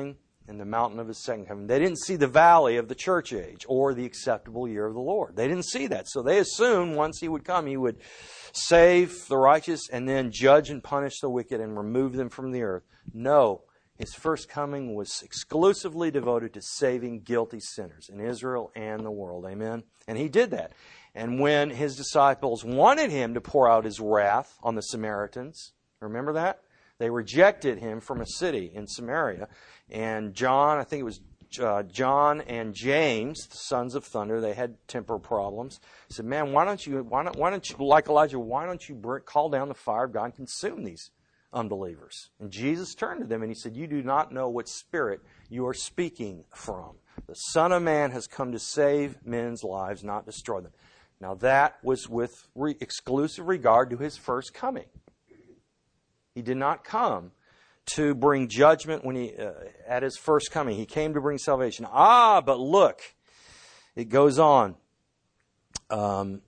Speaker 1: and the mountain of His second coming. They didn't see the valley of the church age or the acceptable year of the Lord. They didn't see that. So they assumed once He would come, He would save the righteous and then judge and punish the wicked and remove them from the earth. No, His first coming was exclusively devoted to saving guilty sinners in Israel and the world. Amen? And He did that. And when His disciples wanted Him to pour out His wrath on the Samaritans, remember that? They rejected Him from a city in Samaria. And John, I think it was John and James, the sons of thunder, they had temper problems. He said, man, why don't you, like Elijah, why don't you call down the fire of God and consume these unbelievers? And Jesus turned to them and He said, you do not know what spirit you are speaking from. The Son of Man has come to save men's lives, not destroy them. Now that was with exclusive regard to His first coming. He did not come to bring judgment when at His first coming. He came to bring salvation. But look, it goes on. The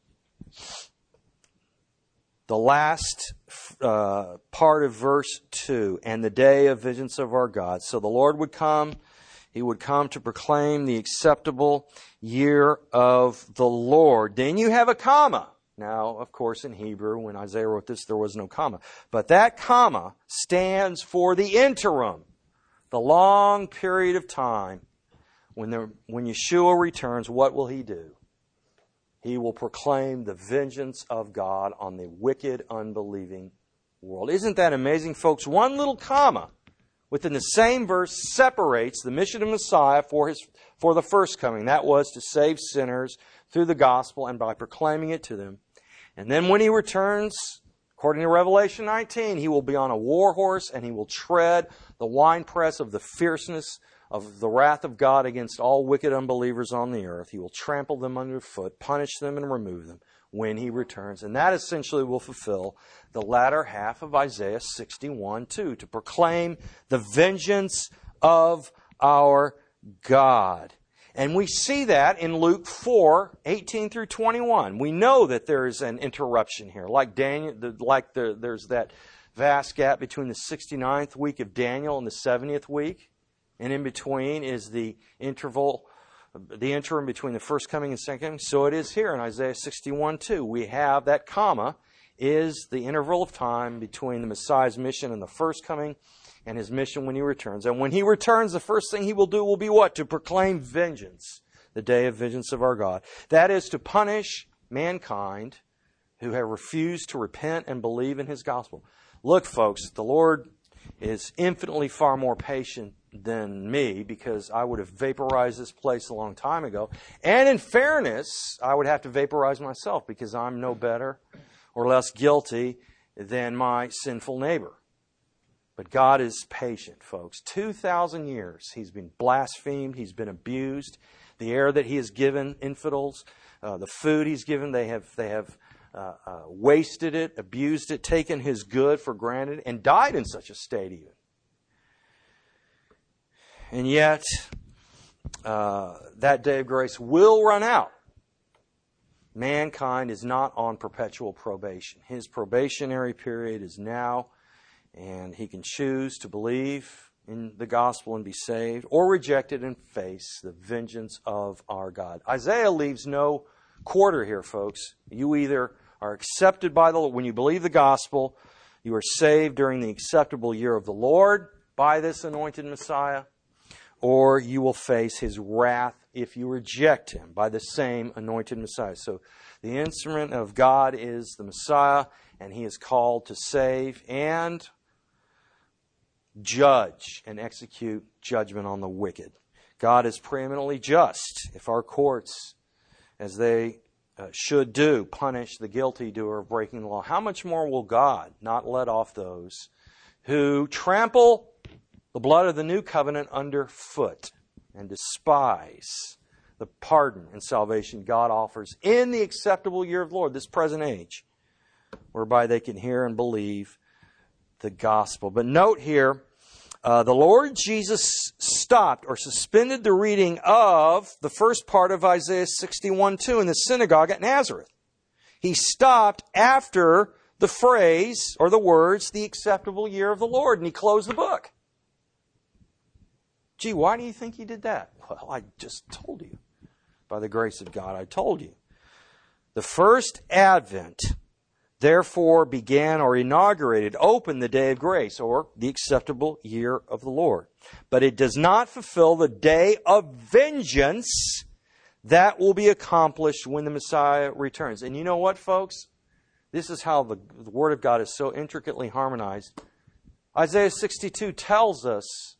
Speaker 1: last part of verse 2, and the day of vengeance of our God. So the Lord would come. He would come to proclaim the acceptable year of the Lord. Then you have a comma. Now, of course, in Hebrew, when Isaiah wrote this, there was no comma. But that comma stands for the interim, the long period of time. When Yeshua returns, what will He do? He will proclaim the vengeance of God on the wicked, unbelieving world. Isn't that amazing, folks? One little comma within the same verse separates the mission of Messiah for the first coming. That was to save sinners through the gospel and by proclaiming it to them. And then when He returns, according to Revelation 19, He will be on a war horse and He will tread the winepress of the fierceness of the wrath of God against all wicked unbelievers on the earth. He will trample them underfoot, punish them, and remove them when He returns. And that essentially will fulfill the latter half of Isaiah 61:2, to proclaim the vengeance of our God. And we see that in Luke 4:18 through 21. We know that there is an interruption here. Like Daniel, there's that vast gap between the 69th week of Daniel and the 70th week. And in between is the interim between the first coming and second coming. So it is here in Isaiah 61:2. We have that comma is the interval of time between the Messiah's mission and the first coming and His mission when He returns. And when He returns, the first thing He will do will be what? To proclaim vengeance, the day of vengeance of our God. That is to punish mankind who have refused to repent and believe in His gospel. Look, folks, the Lord is infinitely far more patient than me, because I would have vaporized this place a long time ago. And in fairness, I would have to vaporize myself, because I'm no better or less guilty than my sinful neighbor. But God is patient, folks. 2,000 years He's been blasphemed. He's been abused. The air that He has given infidels, the food He's given, they have wasted it, abused it, taken His good for granted, and died in such a state even. And yet, that day of grace will run out. Mankind is not on perpetual probation. His probationary period is now, and he can choose to believe in the gospel and be saved, or reject it and face the vengeance of our God. Isaiah leaves no quarter here, folks. You either are accepted by the Lord when you believe the gospel, you are saved during the acceptable year of the Lord by this anointed Messiah, or you will face His wrath if you reject Him by the same anointed Messiah. So the instrument of God is the Messiah, and He is called to save and judge and execute judgment on the wicked. God is preeminently just. If our courts, as they should do, punish the guilty doer of breaking the law, how much more will God not let off those who trample the blood of the new covenant underfoot and despise the pardon and salvation God offers in the acceptable year of the Lord, this present age, whereby they can hear and believe the gospel. But note here, the Lord Jesus stopped or suspended the reading of the first part of Isaiah 61:2 in the synagogue at Nazareth. He stopped after the phrase or the words, the acceptable year of the Lord, and He closed the book. Gee, why do you think he did that? Well, I just told you. By the grace of God, I told you. The first advent, therefore, began or inaugurated, opened the day of grace, or the acceptable year of the Lord. But it does not fulfill the day of vengeance that will be accomplished when the Messiah returns. And you know what, folks? This is how the Word of God is so intricately harmonized. Isaiah 62 tells us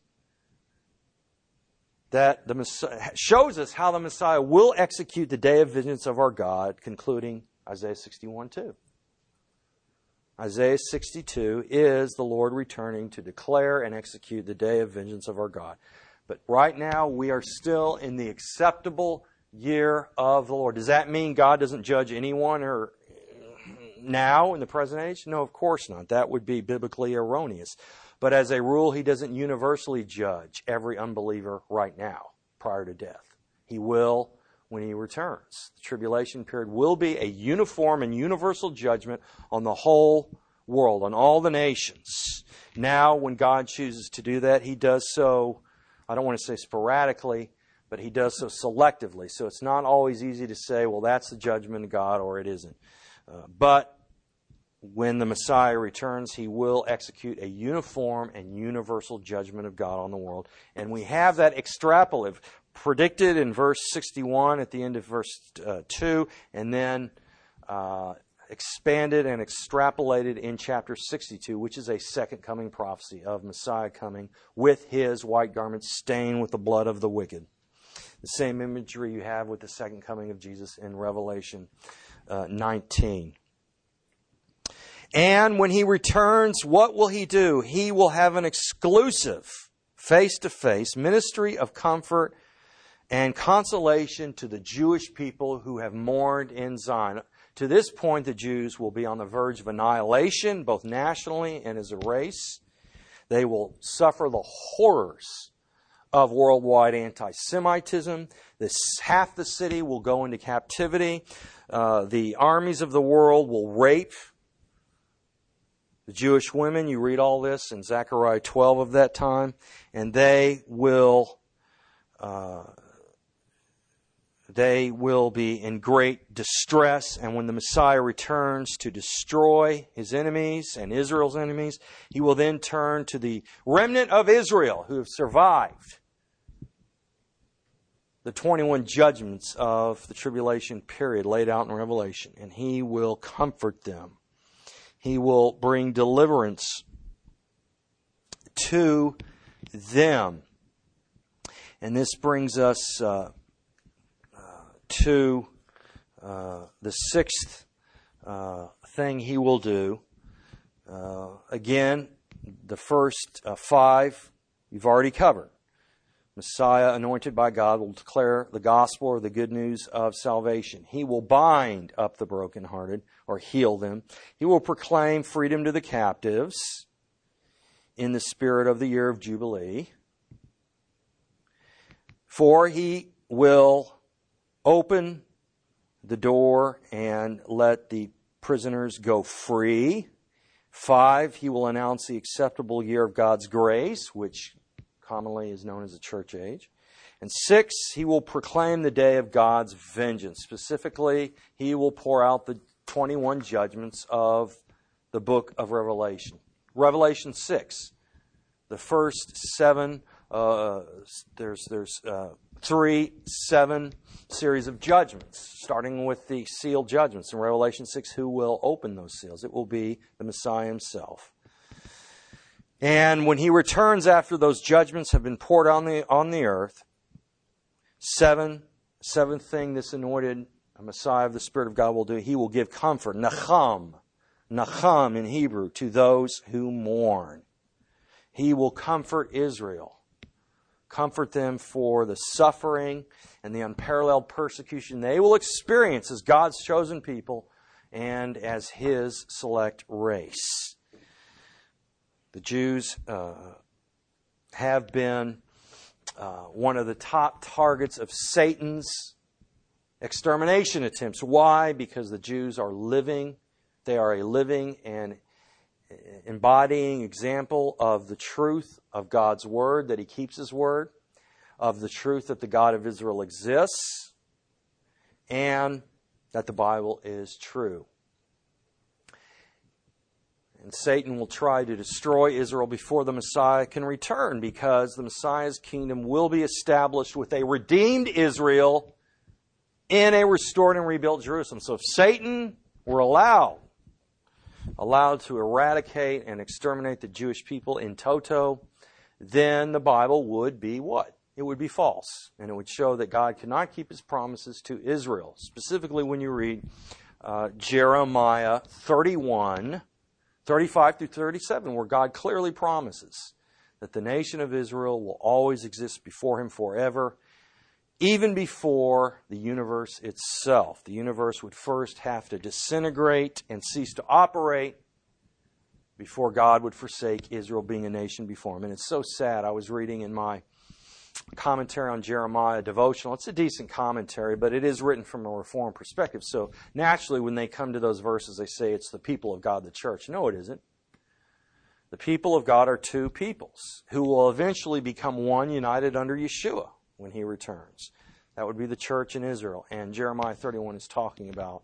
Speaker 1: that the Messiah, shows us how the Messiah will execute the day of vengeance of our God, concluding Isaiah 61:2. Isaiah 62 is the Lord returning to declare and execute the day of vengeance of our God. But right now, we are still in the acceptable year of the Lord. Does that mean God doesn't judge anyone or now in the present age? No, of course not. That would be biblically erroneous. But as a rule, He doesn't universally judge every unbeliever right now, prior to death. He will when He returns. The tribulation period will be a uniform and universal judgment on the whole world, on all the nations. Now, when God chooses to do that, He does so, I don't want to say sporadically, but He does so selectively. So it's not always easy to say, well, that's the judgment of God, or it isn't. But when the Messiah returns, He will execute a uniform and universal judgment of God on the world. And we have that extrapolative predicted in verse 61 at the end of verse 2, and then expanded and extrapolated in chapter 62, which is a second coming prophecy of Messiah coming with His white garments stained with the blood of the wicked. The same imagery you have with the second coming of Jesus in Revelation 19. And when He returns, what will He do? He will have an exclusive, face-to-face ministry of comfort and consolation to the Jewish people who have mourned in Zion. To this point, the Jews will be on the verge of annihilation, both nationally and as a race. They will suffer the horrors of worldwide anti-Semitism. Half the city will go into captivity. The armies of the world will rape the Jewish women. You read all this in Zechariah 12 of that time. And they will be in great distress. And when the Messiah returns to destroy His enemies and Israel's enemies, He will then turn to the remnant of Israel who have survived the 21 judgments of the tribulation period laid out in Revelation. And He will comfort them. He will bring deliverance to them. And this brings us to the sixth thing He will do. Again, the first five you've already covered. Messiah, anointed by God, will declare the gospel or the good news of salvation. He will bind up the brokenhearted or heal them. He will proclaim freedom to the captives in the spirit of the year of Jubilee. For He will open the door and let the prisoners go free. 5, He will announce the acceptable year of God's grace, which commonly is known as the church age. And 6, He will proclaim the day of God's vengeance. Specifically, He will pour out the 21 judgments of the book of Revelation. Revelation 6, the first 7, there's 7 series of judgments, starting with the sealed judgments. In Revelation 6, who will open those seals? It will be the Messiah Himself. And when He returns after those judgments have been poured on the earth, seventh thing this anointed Messiah of the Spirit of God will do, He will give comfort, nacham in Hebrew, to those who mourn. He will comfort Israel, comfort them for the suffering and the unparalleled persecution they will experience as God's chosen people and as His select race. The Jews have been one of the top targets of Satan's extermination attempts. Why? Because the Jews are living, they are a living and embodying example of the truth of God's Word, that He keeps His Word. of the truth that the God of Israel exists and that the Bible is true. And Satan will try to destroy Israel before the Messiah can return, because the Messiah's kingdom will be established with a redeemed Israel in a restored and rebuilt Jerusalem. So if Satan were allowed to eradicate and exterminate the Jewish people in toto, then the Bible would be what? It would be false. And it would show that God cannot keep His promises to Israel. Specifically when you read Jeremiah 31, 35 through 37, where God clearly promises that the nation of Israel will always exist before Him forever, even before the universe itself. The universe would first have to disintegrate and cease to operate before God would forsake Israel being a nation before Him. And it's so sad. I was reading in my commentary on Jeremiah devotional. It's a decent commentary, but it is written from a Reformed perspective. So naturally, when they come to those verses, they say it's the people of God, the church. No, it isn't. The people of God are two peoples who will eventually become one, united under Yeshua when He returns. That would be the church in Israel. And Jeremiah 31 is talking about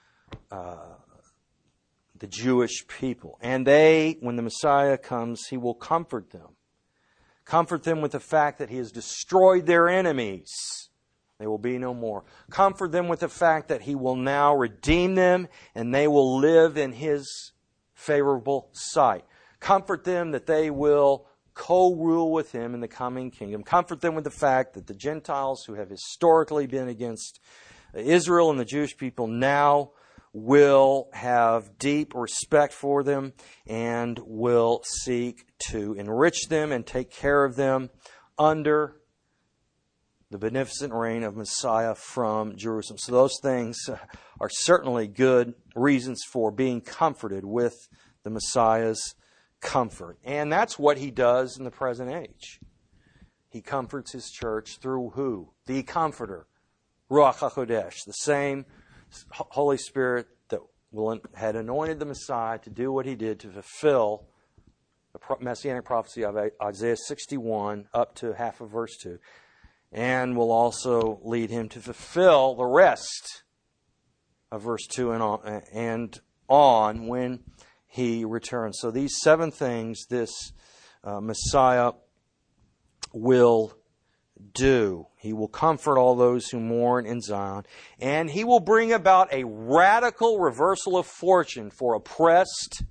Speaker 1: the Jewish people. And they, when the Messiah comes, He will comfort them. Comfort them with the fact that He has destroyed their enemies. They will be no more. Comfort them with the fact that He will now redeem them and they will live in His favorable sight. Comfort them that they will co-rule with Him in the coming kingdom. Comfort them with the fact that the Gentiles who have historically been against Israel and the Jewish people now will have deep respect for them and will seek to enrich them and take care of them under the beneficent reign of Messiah from Jerusalem. So those things are certainly good reasons for being comforted with the Messiah's comfort. And that's what He does in the present age. He comforts His church through who? The Comforter, Ruach HaKodesh, the same Holy Spirit that had anointed the Messiah to do what He did to fulfill the Messianic prophecy of Isaiah 61 up to half of verse 2. And will also lead Him to fulfill the rest of verse 2 and on when He returns. So these 7 things this Messiah will do. He will comfort all those who mourn in Zion, and He will bring about a radical reversal of fortune for oppressed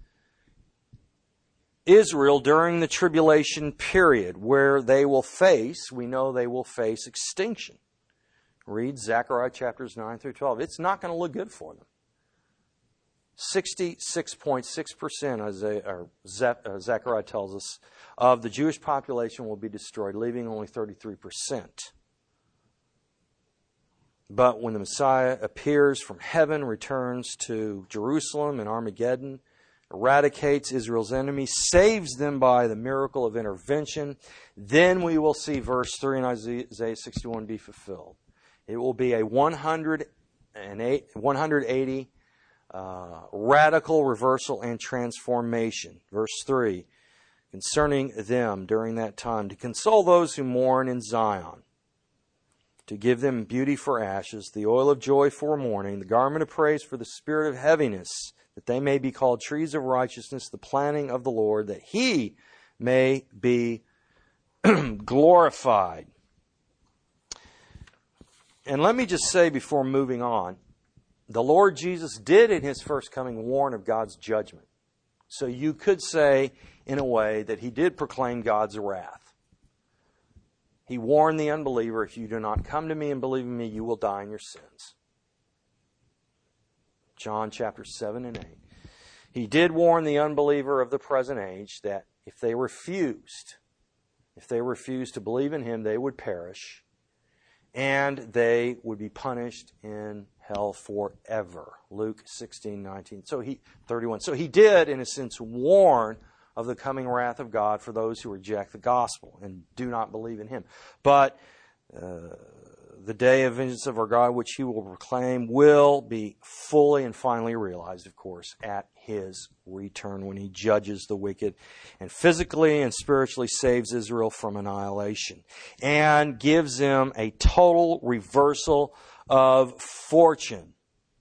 Speaker 1: Israel during the tribulation period, where they will face, we know they will face extinction. Read Zechariah chapters 9 through 12. It's not going to look good for them. 66.6%, Zechariah tells us, of the Jewish population will be destroyed, leaving only 33%. But when the Messiah appears from heaven, returns to Jerusalem in Armageddon, eradicates Israel's enemies, saves them by the miracle of intervention, then we will see verse 3 in Isaiah 61 be fulfilled. It will be a 180 radical reversal and transformation. Verse 3, concerning them during that time, to console those who mourn in Zion, to give them beauty for ashes, the oil of joy for mourning, the garment of praise for the spirit of heaviness, that they may be called trees of righteousness, the planting of the Lord, that He may be glorified. And let me just say before moving on, the Lord Jesus did in His first coming warn of God's judgment. So you could say, in a way, that He did proclaim God's wrath. He warned the unbeliever, if you do not come to me and believe in me, you will die in your sins. John chapter 7 and 8. He did warn the unbeliever of the present age that if they refused to believe in Him, they would perish and they would be punished in hell forever. Luke 16:19. 31. So He did, in a sense, warn of the coming wrath of God for those who reject the gospel and do not believe in Him. But the day of vengeance of our God, which He will proclaim, will be fully and finally realized, of course, at His return when He judges the wicked and physically and spiritually saves Israel from annihilation and gives them a total reversal of fortune.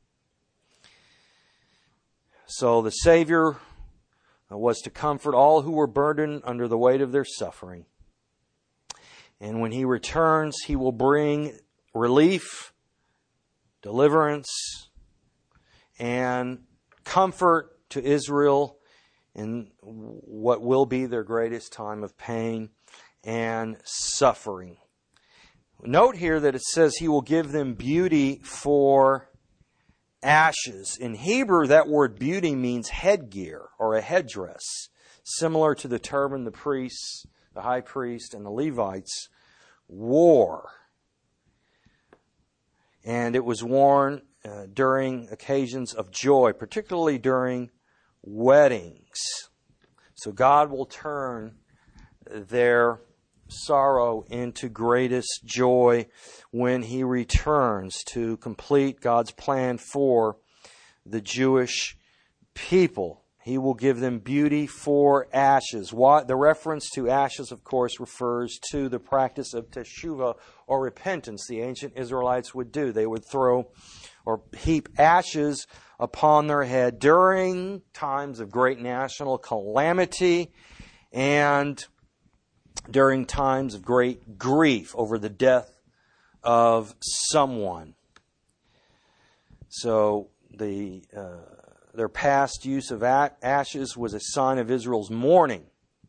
Speaker 1: So the Savior was to comfort all who were burdened under the weight of their suffering. And when He returns, He will bring relief, deliverance, and comfort to Israel in what will be their greatest time of pain and suffering. Note here that it says He will give them beauty for ashes. In Hebrew, that word beauty means headgear or a headdress, similar to the turban the priests, the high priest, and the Levites wore. And it was worn during occasions of joy, particularly during weddings. So God will turn their sorrow into greatest joy when He returns to complete God's plan for the Jewish people. He will give them beauty for ashes. The reference to ashes, of course, refers to the practice of teshuvah or repentance the ancient Israelites would do. They would throw or heap ashes upon their head during times of great national calamity and during times of great grief over the death of someone. So their past use of ashes was a sign of Israel's mourning.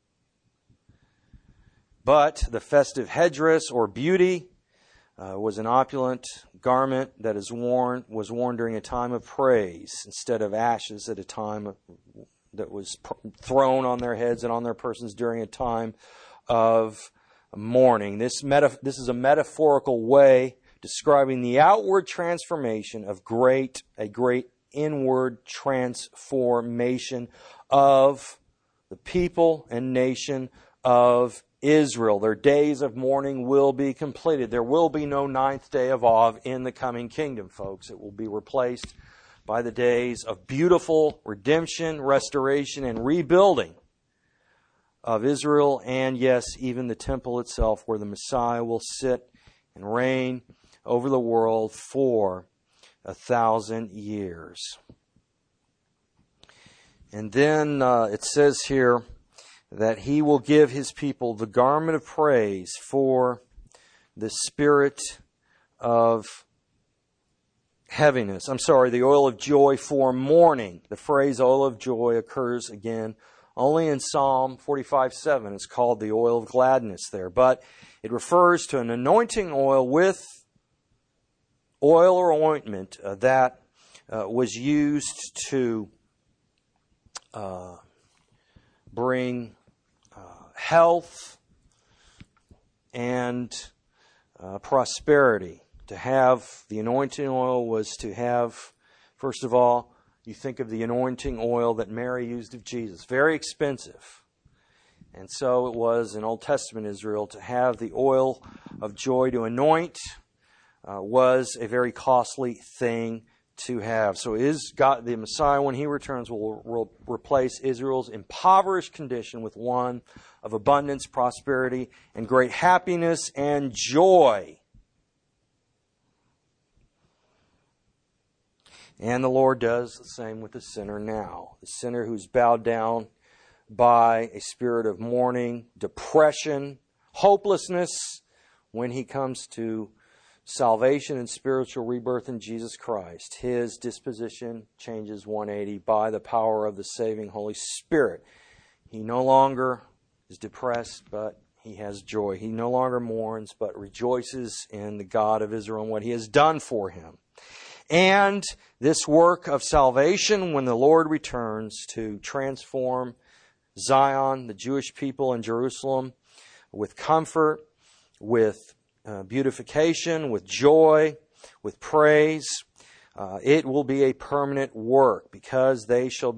Speaker 1: But the festive headdress or beauty was an opulent garment that was worn during a time of praise instead of ashes at a time that was thrown on their heads and on their persons during a time of mourning. This is a metaphorical way describing the outward transformation of a great inward transformation of the people and nation of Israel. Their days of mourning will be completed. There will be no ninth day of Av in the coming kingdom, folks. It will be replaced by the days of beautiful redemption, restoration, and rebuilding of Israel, and yes, even the temple itself, where the Messiah will sit and reign over the world for 1,000 years. And then it says here that He will give His people the garment of praise for the spirit of heaviness. The oil of joy for mourning. The phrase oil of joy occurs again only in Psalm 45:7. It's called the oil of gladness there. But it refers to an anointing oil with oil or ointment that was used to bring health and prosperity. To have the anointing oil was to have, first of all, you think of the anointing oil that Mary used of Jesus. Very expensive. And so it was in Old Testament Israel to have the oil of joy to anoint was a very costly thing to have. So the Messiah, when He returns, will replace Israel's impoverished condition with one of abundance, prosperity, and great happiness and joy. And the Lord does the same with the sinner now. The sinner who's bowed down by a spirit of mourning, depression, hopelessness, when he comes to salvation and spiritual rebirth in Jesus Christ, his disposition changes 180 by the power of the saving Holy Spirit. He no longer is depressed, but he has joy. He no longer mourns, but rejoices in the God of Israel and what He has done for him. And this work of salvation, when the Lord returns to transform Zion, the Jewish people in Jerusalem, with comfort, with beautification, with joy, with praise, it will be a permanent work, because they shall be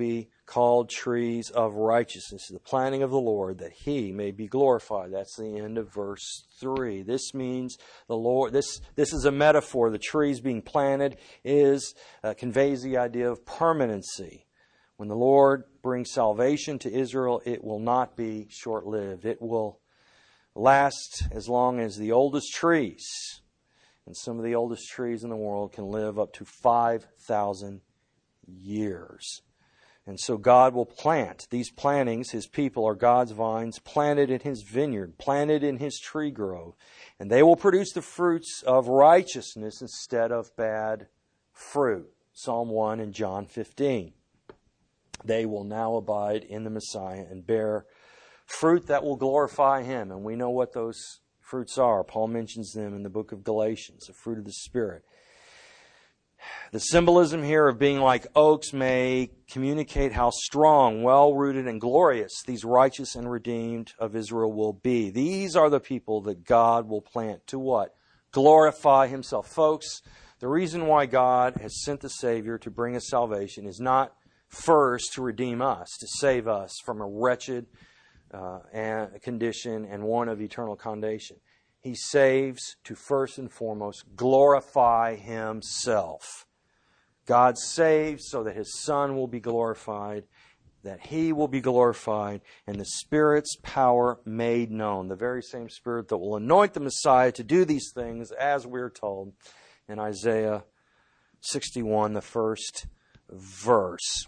Speaker 1: called trees of righteousness, the planting of the Lord, that He may be glorified. That's the end of verse 3. This means the Lord. This is a metaphor. The trees being planted conveys the idea of permanency. When the Lord brings salvation to Israel, it will not be short-lived. It will last as long as the oldest trees. And some of the oldest trees in the world can live up to 5,000 years. And so God will plant. These plantings, His people, are God's vines planted in His vineyard, planted in His tree grove. And they will produce the fruits of righteousness instead of bad fruit. Psalm 1 and John 15. They will now abide in the Messiah and bear fruit that will glorify Him. And we know what those fruits are. Paul mentions them in the book of Galatians, the fruit of the Spirit. The symbolism here of being like oaks may communicate how strong, well-rooted, and glorious these righteous and redeemed of Israel will be. These are the people that God will plant to what? Glorify Himself. Folks, the reason why God has sent the Savior to bring us salvation is not first to redeem us, to save us from a wretched condition and one of eternal condemnation. He saves to first and foremost glorify Himself. God saves so that His Son will be glorified, that He will be glorified, and the Spirit's power made known. The very same Spirit that will anoint the Messiah to do these things, as we're told in Isaiah 61, the first verse.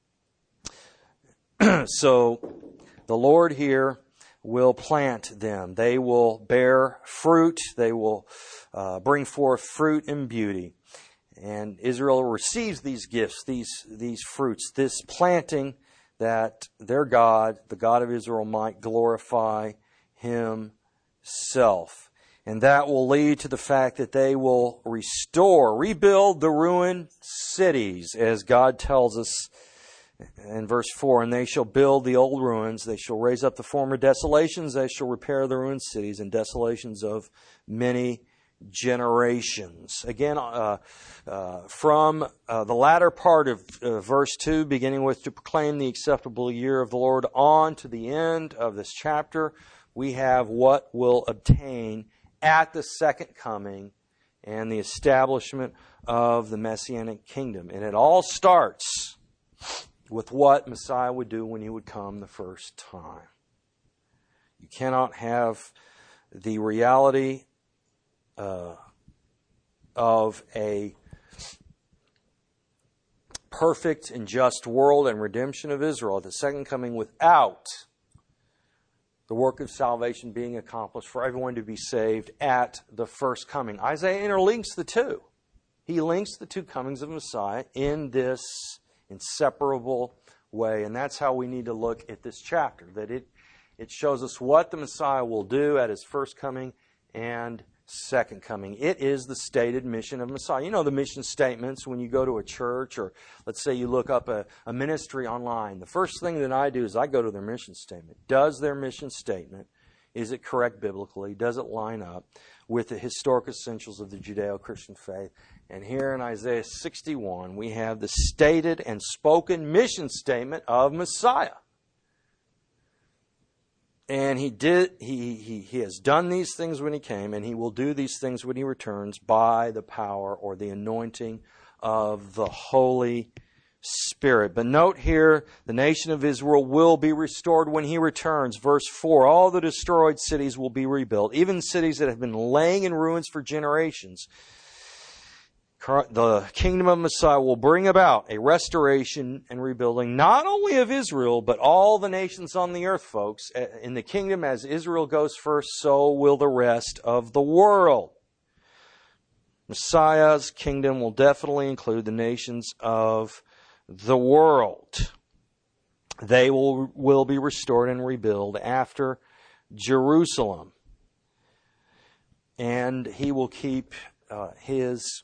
Speaker 1: So, the Lord here will plant them. They will bear fruit. They will bring forth fruit and beauty. And Israel receives these gifts, these fruits, this planting, that their God, the God of Israel, might glorify Himself. And that will lead to the fact that they will rebuild the ruined cities, as God tells us in verse 4, and they shall build the old ruins, they shall raise up the former desolations, they shall repair the ruined cities and desolations of many generations. Again, from the latter part of verse 2, beginning with to proclaim the acceptable year of the Lord, on to the end of this chapter, we have what will obtain at the second coming and the establishment of the Messianic kingdom. And it all starts with what Messiah would do when He would come the first time. You cannot have the reality of a perfect and just world and redemption of Israel at the second coming without the work of salvation being accomplished for everyone to be saved at the first coming. Isaiah interlinks the two. He links the two comings of Messiah in this inseparable way. And that's how we need to look at this chapter, that it shows us what the Messiah will do at His first coming and second coming. It is the stated mission of Messiah. You know the mission statements when you go to a church, or let's say you look up a ministry online. The first thing that I do is I go to their mission statement. Does their mission statement, is it correct biblically? Does it line up with the historic essentials of the Judeo-Christian faith? And here in Isaiah 61, we have the stated and spoken mission statement of Messiah. And he has done these things when He came, and He will do these things when He returns by the power or the anointing of the Holy Spirit. But note here, the nation of Israel will be restored when He returns. Verse 4, all the destroyed cities will be rebuilt, even cities that have been laying in ruins for generations. The kingdom of Messiah will bring about a restoration and rebuilding not only of Israel, but all the nations on the earth, folks. In the kingdom, as Israel goes first, so will the rest of the world. Messiah's kingdom will definitely include the nations of the world. They will be restored and rebuilt after Jerusalem. And He will keep His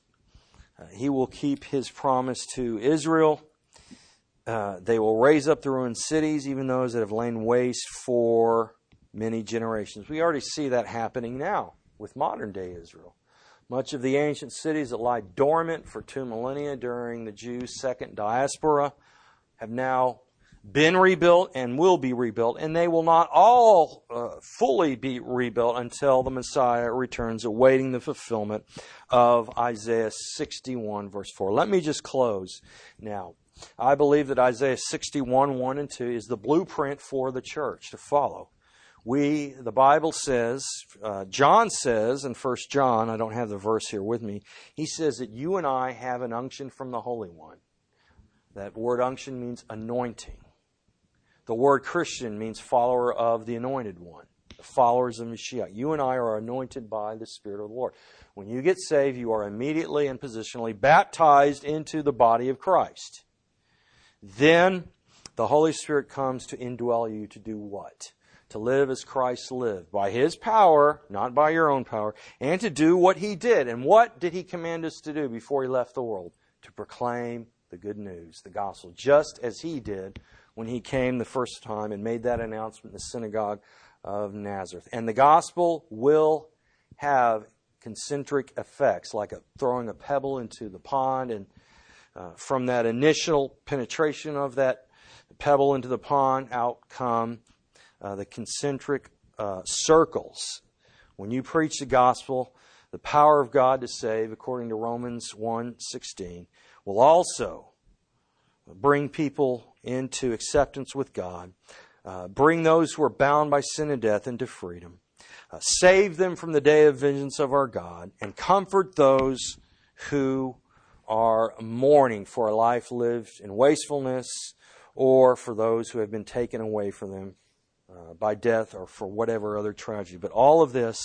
Speaker 1: promise to Israel. They will raise up the ruined cities, even those that have lain waste for many generations. We already see that happening now with modern day Israel. Much of the ancient cities that lie dormant for 2 millennia during the Jews' second diaspora have now been rebuilt and will be rebuilt, and they will not all fully be rebuilt until the Messiah returns, awaiting the fulfillment of Isaiah 61, verse 4. Let me just close now. I believe that Isaiah 61, 1 and 2 is the blueprint for the church to follow. The Bible says, John says in 1 John, I don't have the verse here with me, he says that you and I have an unction from the Holy One. That word unction means anointing. The word Christian means follower of the Anointed One, the followers of Mashiach. You and I are anointed by the Spirit of the Lord. When you get saved, you are immediately and positionally baptized into the body of Christ. Then the Holy Spirit comes to indwell you to do what? To live as Christ lived, by His power, not by your own power, and to do what He did. And what did He command us to do before He left the world? To proclaim the good news, the gospel, just as He did when He came the first time and made that announcement in the synagogue of Nazareth. And the gospel will have concentric effects, like throwing a pebble into the pond, and from that initial penetration of that pebble into the pond, out come the concentric circles. When you preach the gospel, the power of God to save, according to Romans 1:16, will also bring people into acceptance with God, bring those who are bound by sin and death into freedom, save them from the day of vengeance of our God, and comfort those who are mourning for a life lived in wastefulness, or for those who have been taken away from them by death, or for whatever other tragedy. But all of this,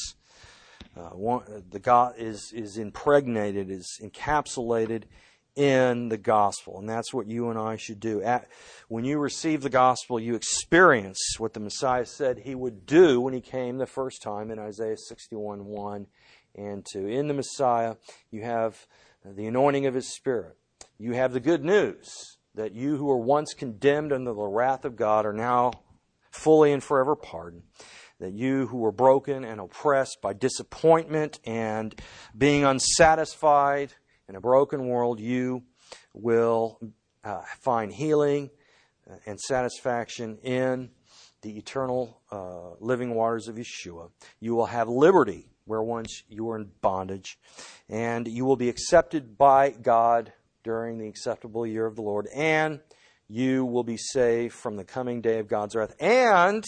Speaker 1: the God is impregnated, is encapsulated in the gospel. And that's what you and I should do. When you receive the gospel, you experience what the Messiah said He would do when He came the first time in Isaiah 61, 1 and 2. In the Messiah, you have the anointing of His Spirit. You have the good news that you who were once condemned under the wrath of God are now fully and forever pardoned. That you who were broken and oppressed by disappointment and being unsatisfied in a broken world, you will find healing and satisfaction in the eternal living waters of Yeshua. You will have liberty where once you were in bondage, and you will be accepted by God during the acceptable year of the Lord, and you will be saved from the coming day of God's wrath. And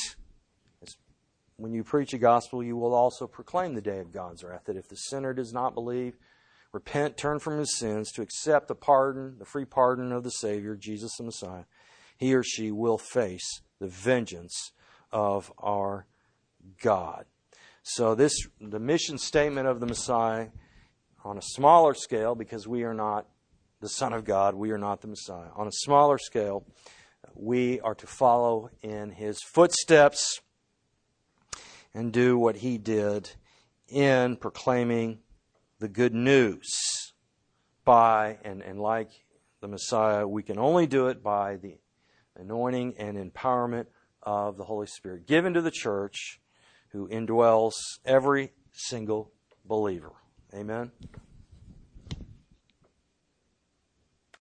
Speaker 1: when you preach the gospel, you will also proclaim the day of God's wrath, that if the sinner does not believe, repent, turn from his sins, to accept the pardon, the free pardon of the Savior, Jesus the Messiah, he or she will face the vengeance of our God. So the mission statement of the Messiah, on a smaller scale, because we are not the Son of God, we are not the Messiah. On a smaller scale, we are to follow in His footsteps and do what He did in proclaiming the good news by, and like the Messiah, we can only do it by the anointing and empowerment of the Holy Spirit given to the church, who indwells every single believer. Amen.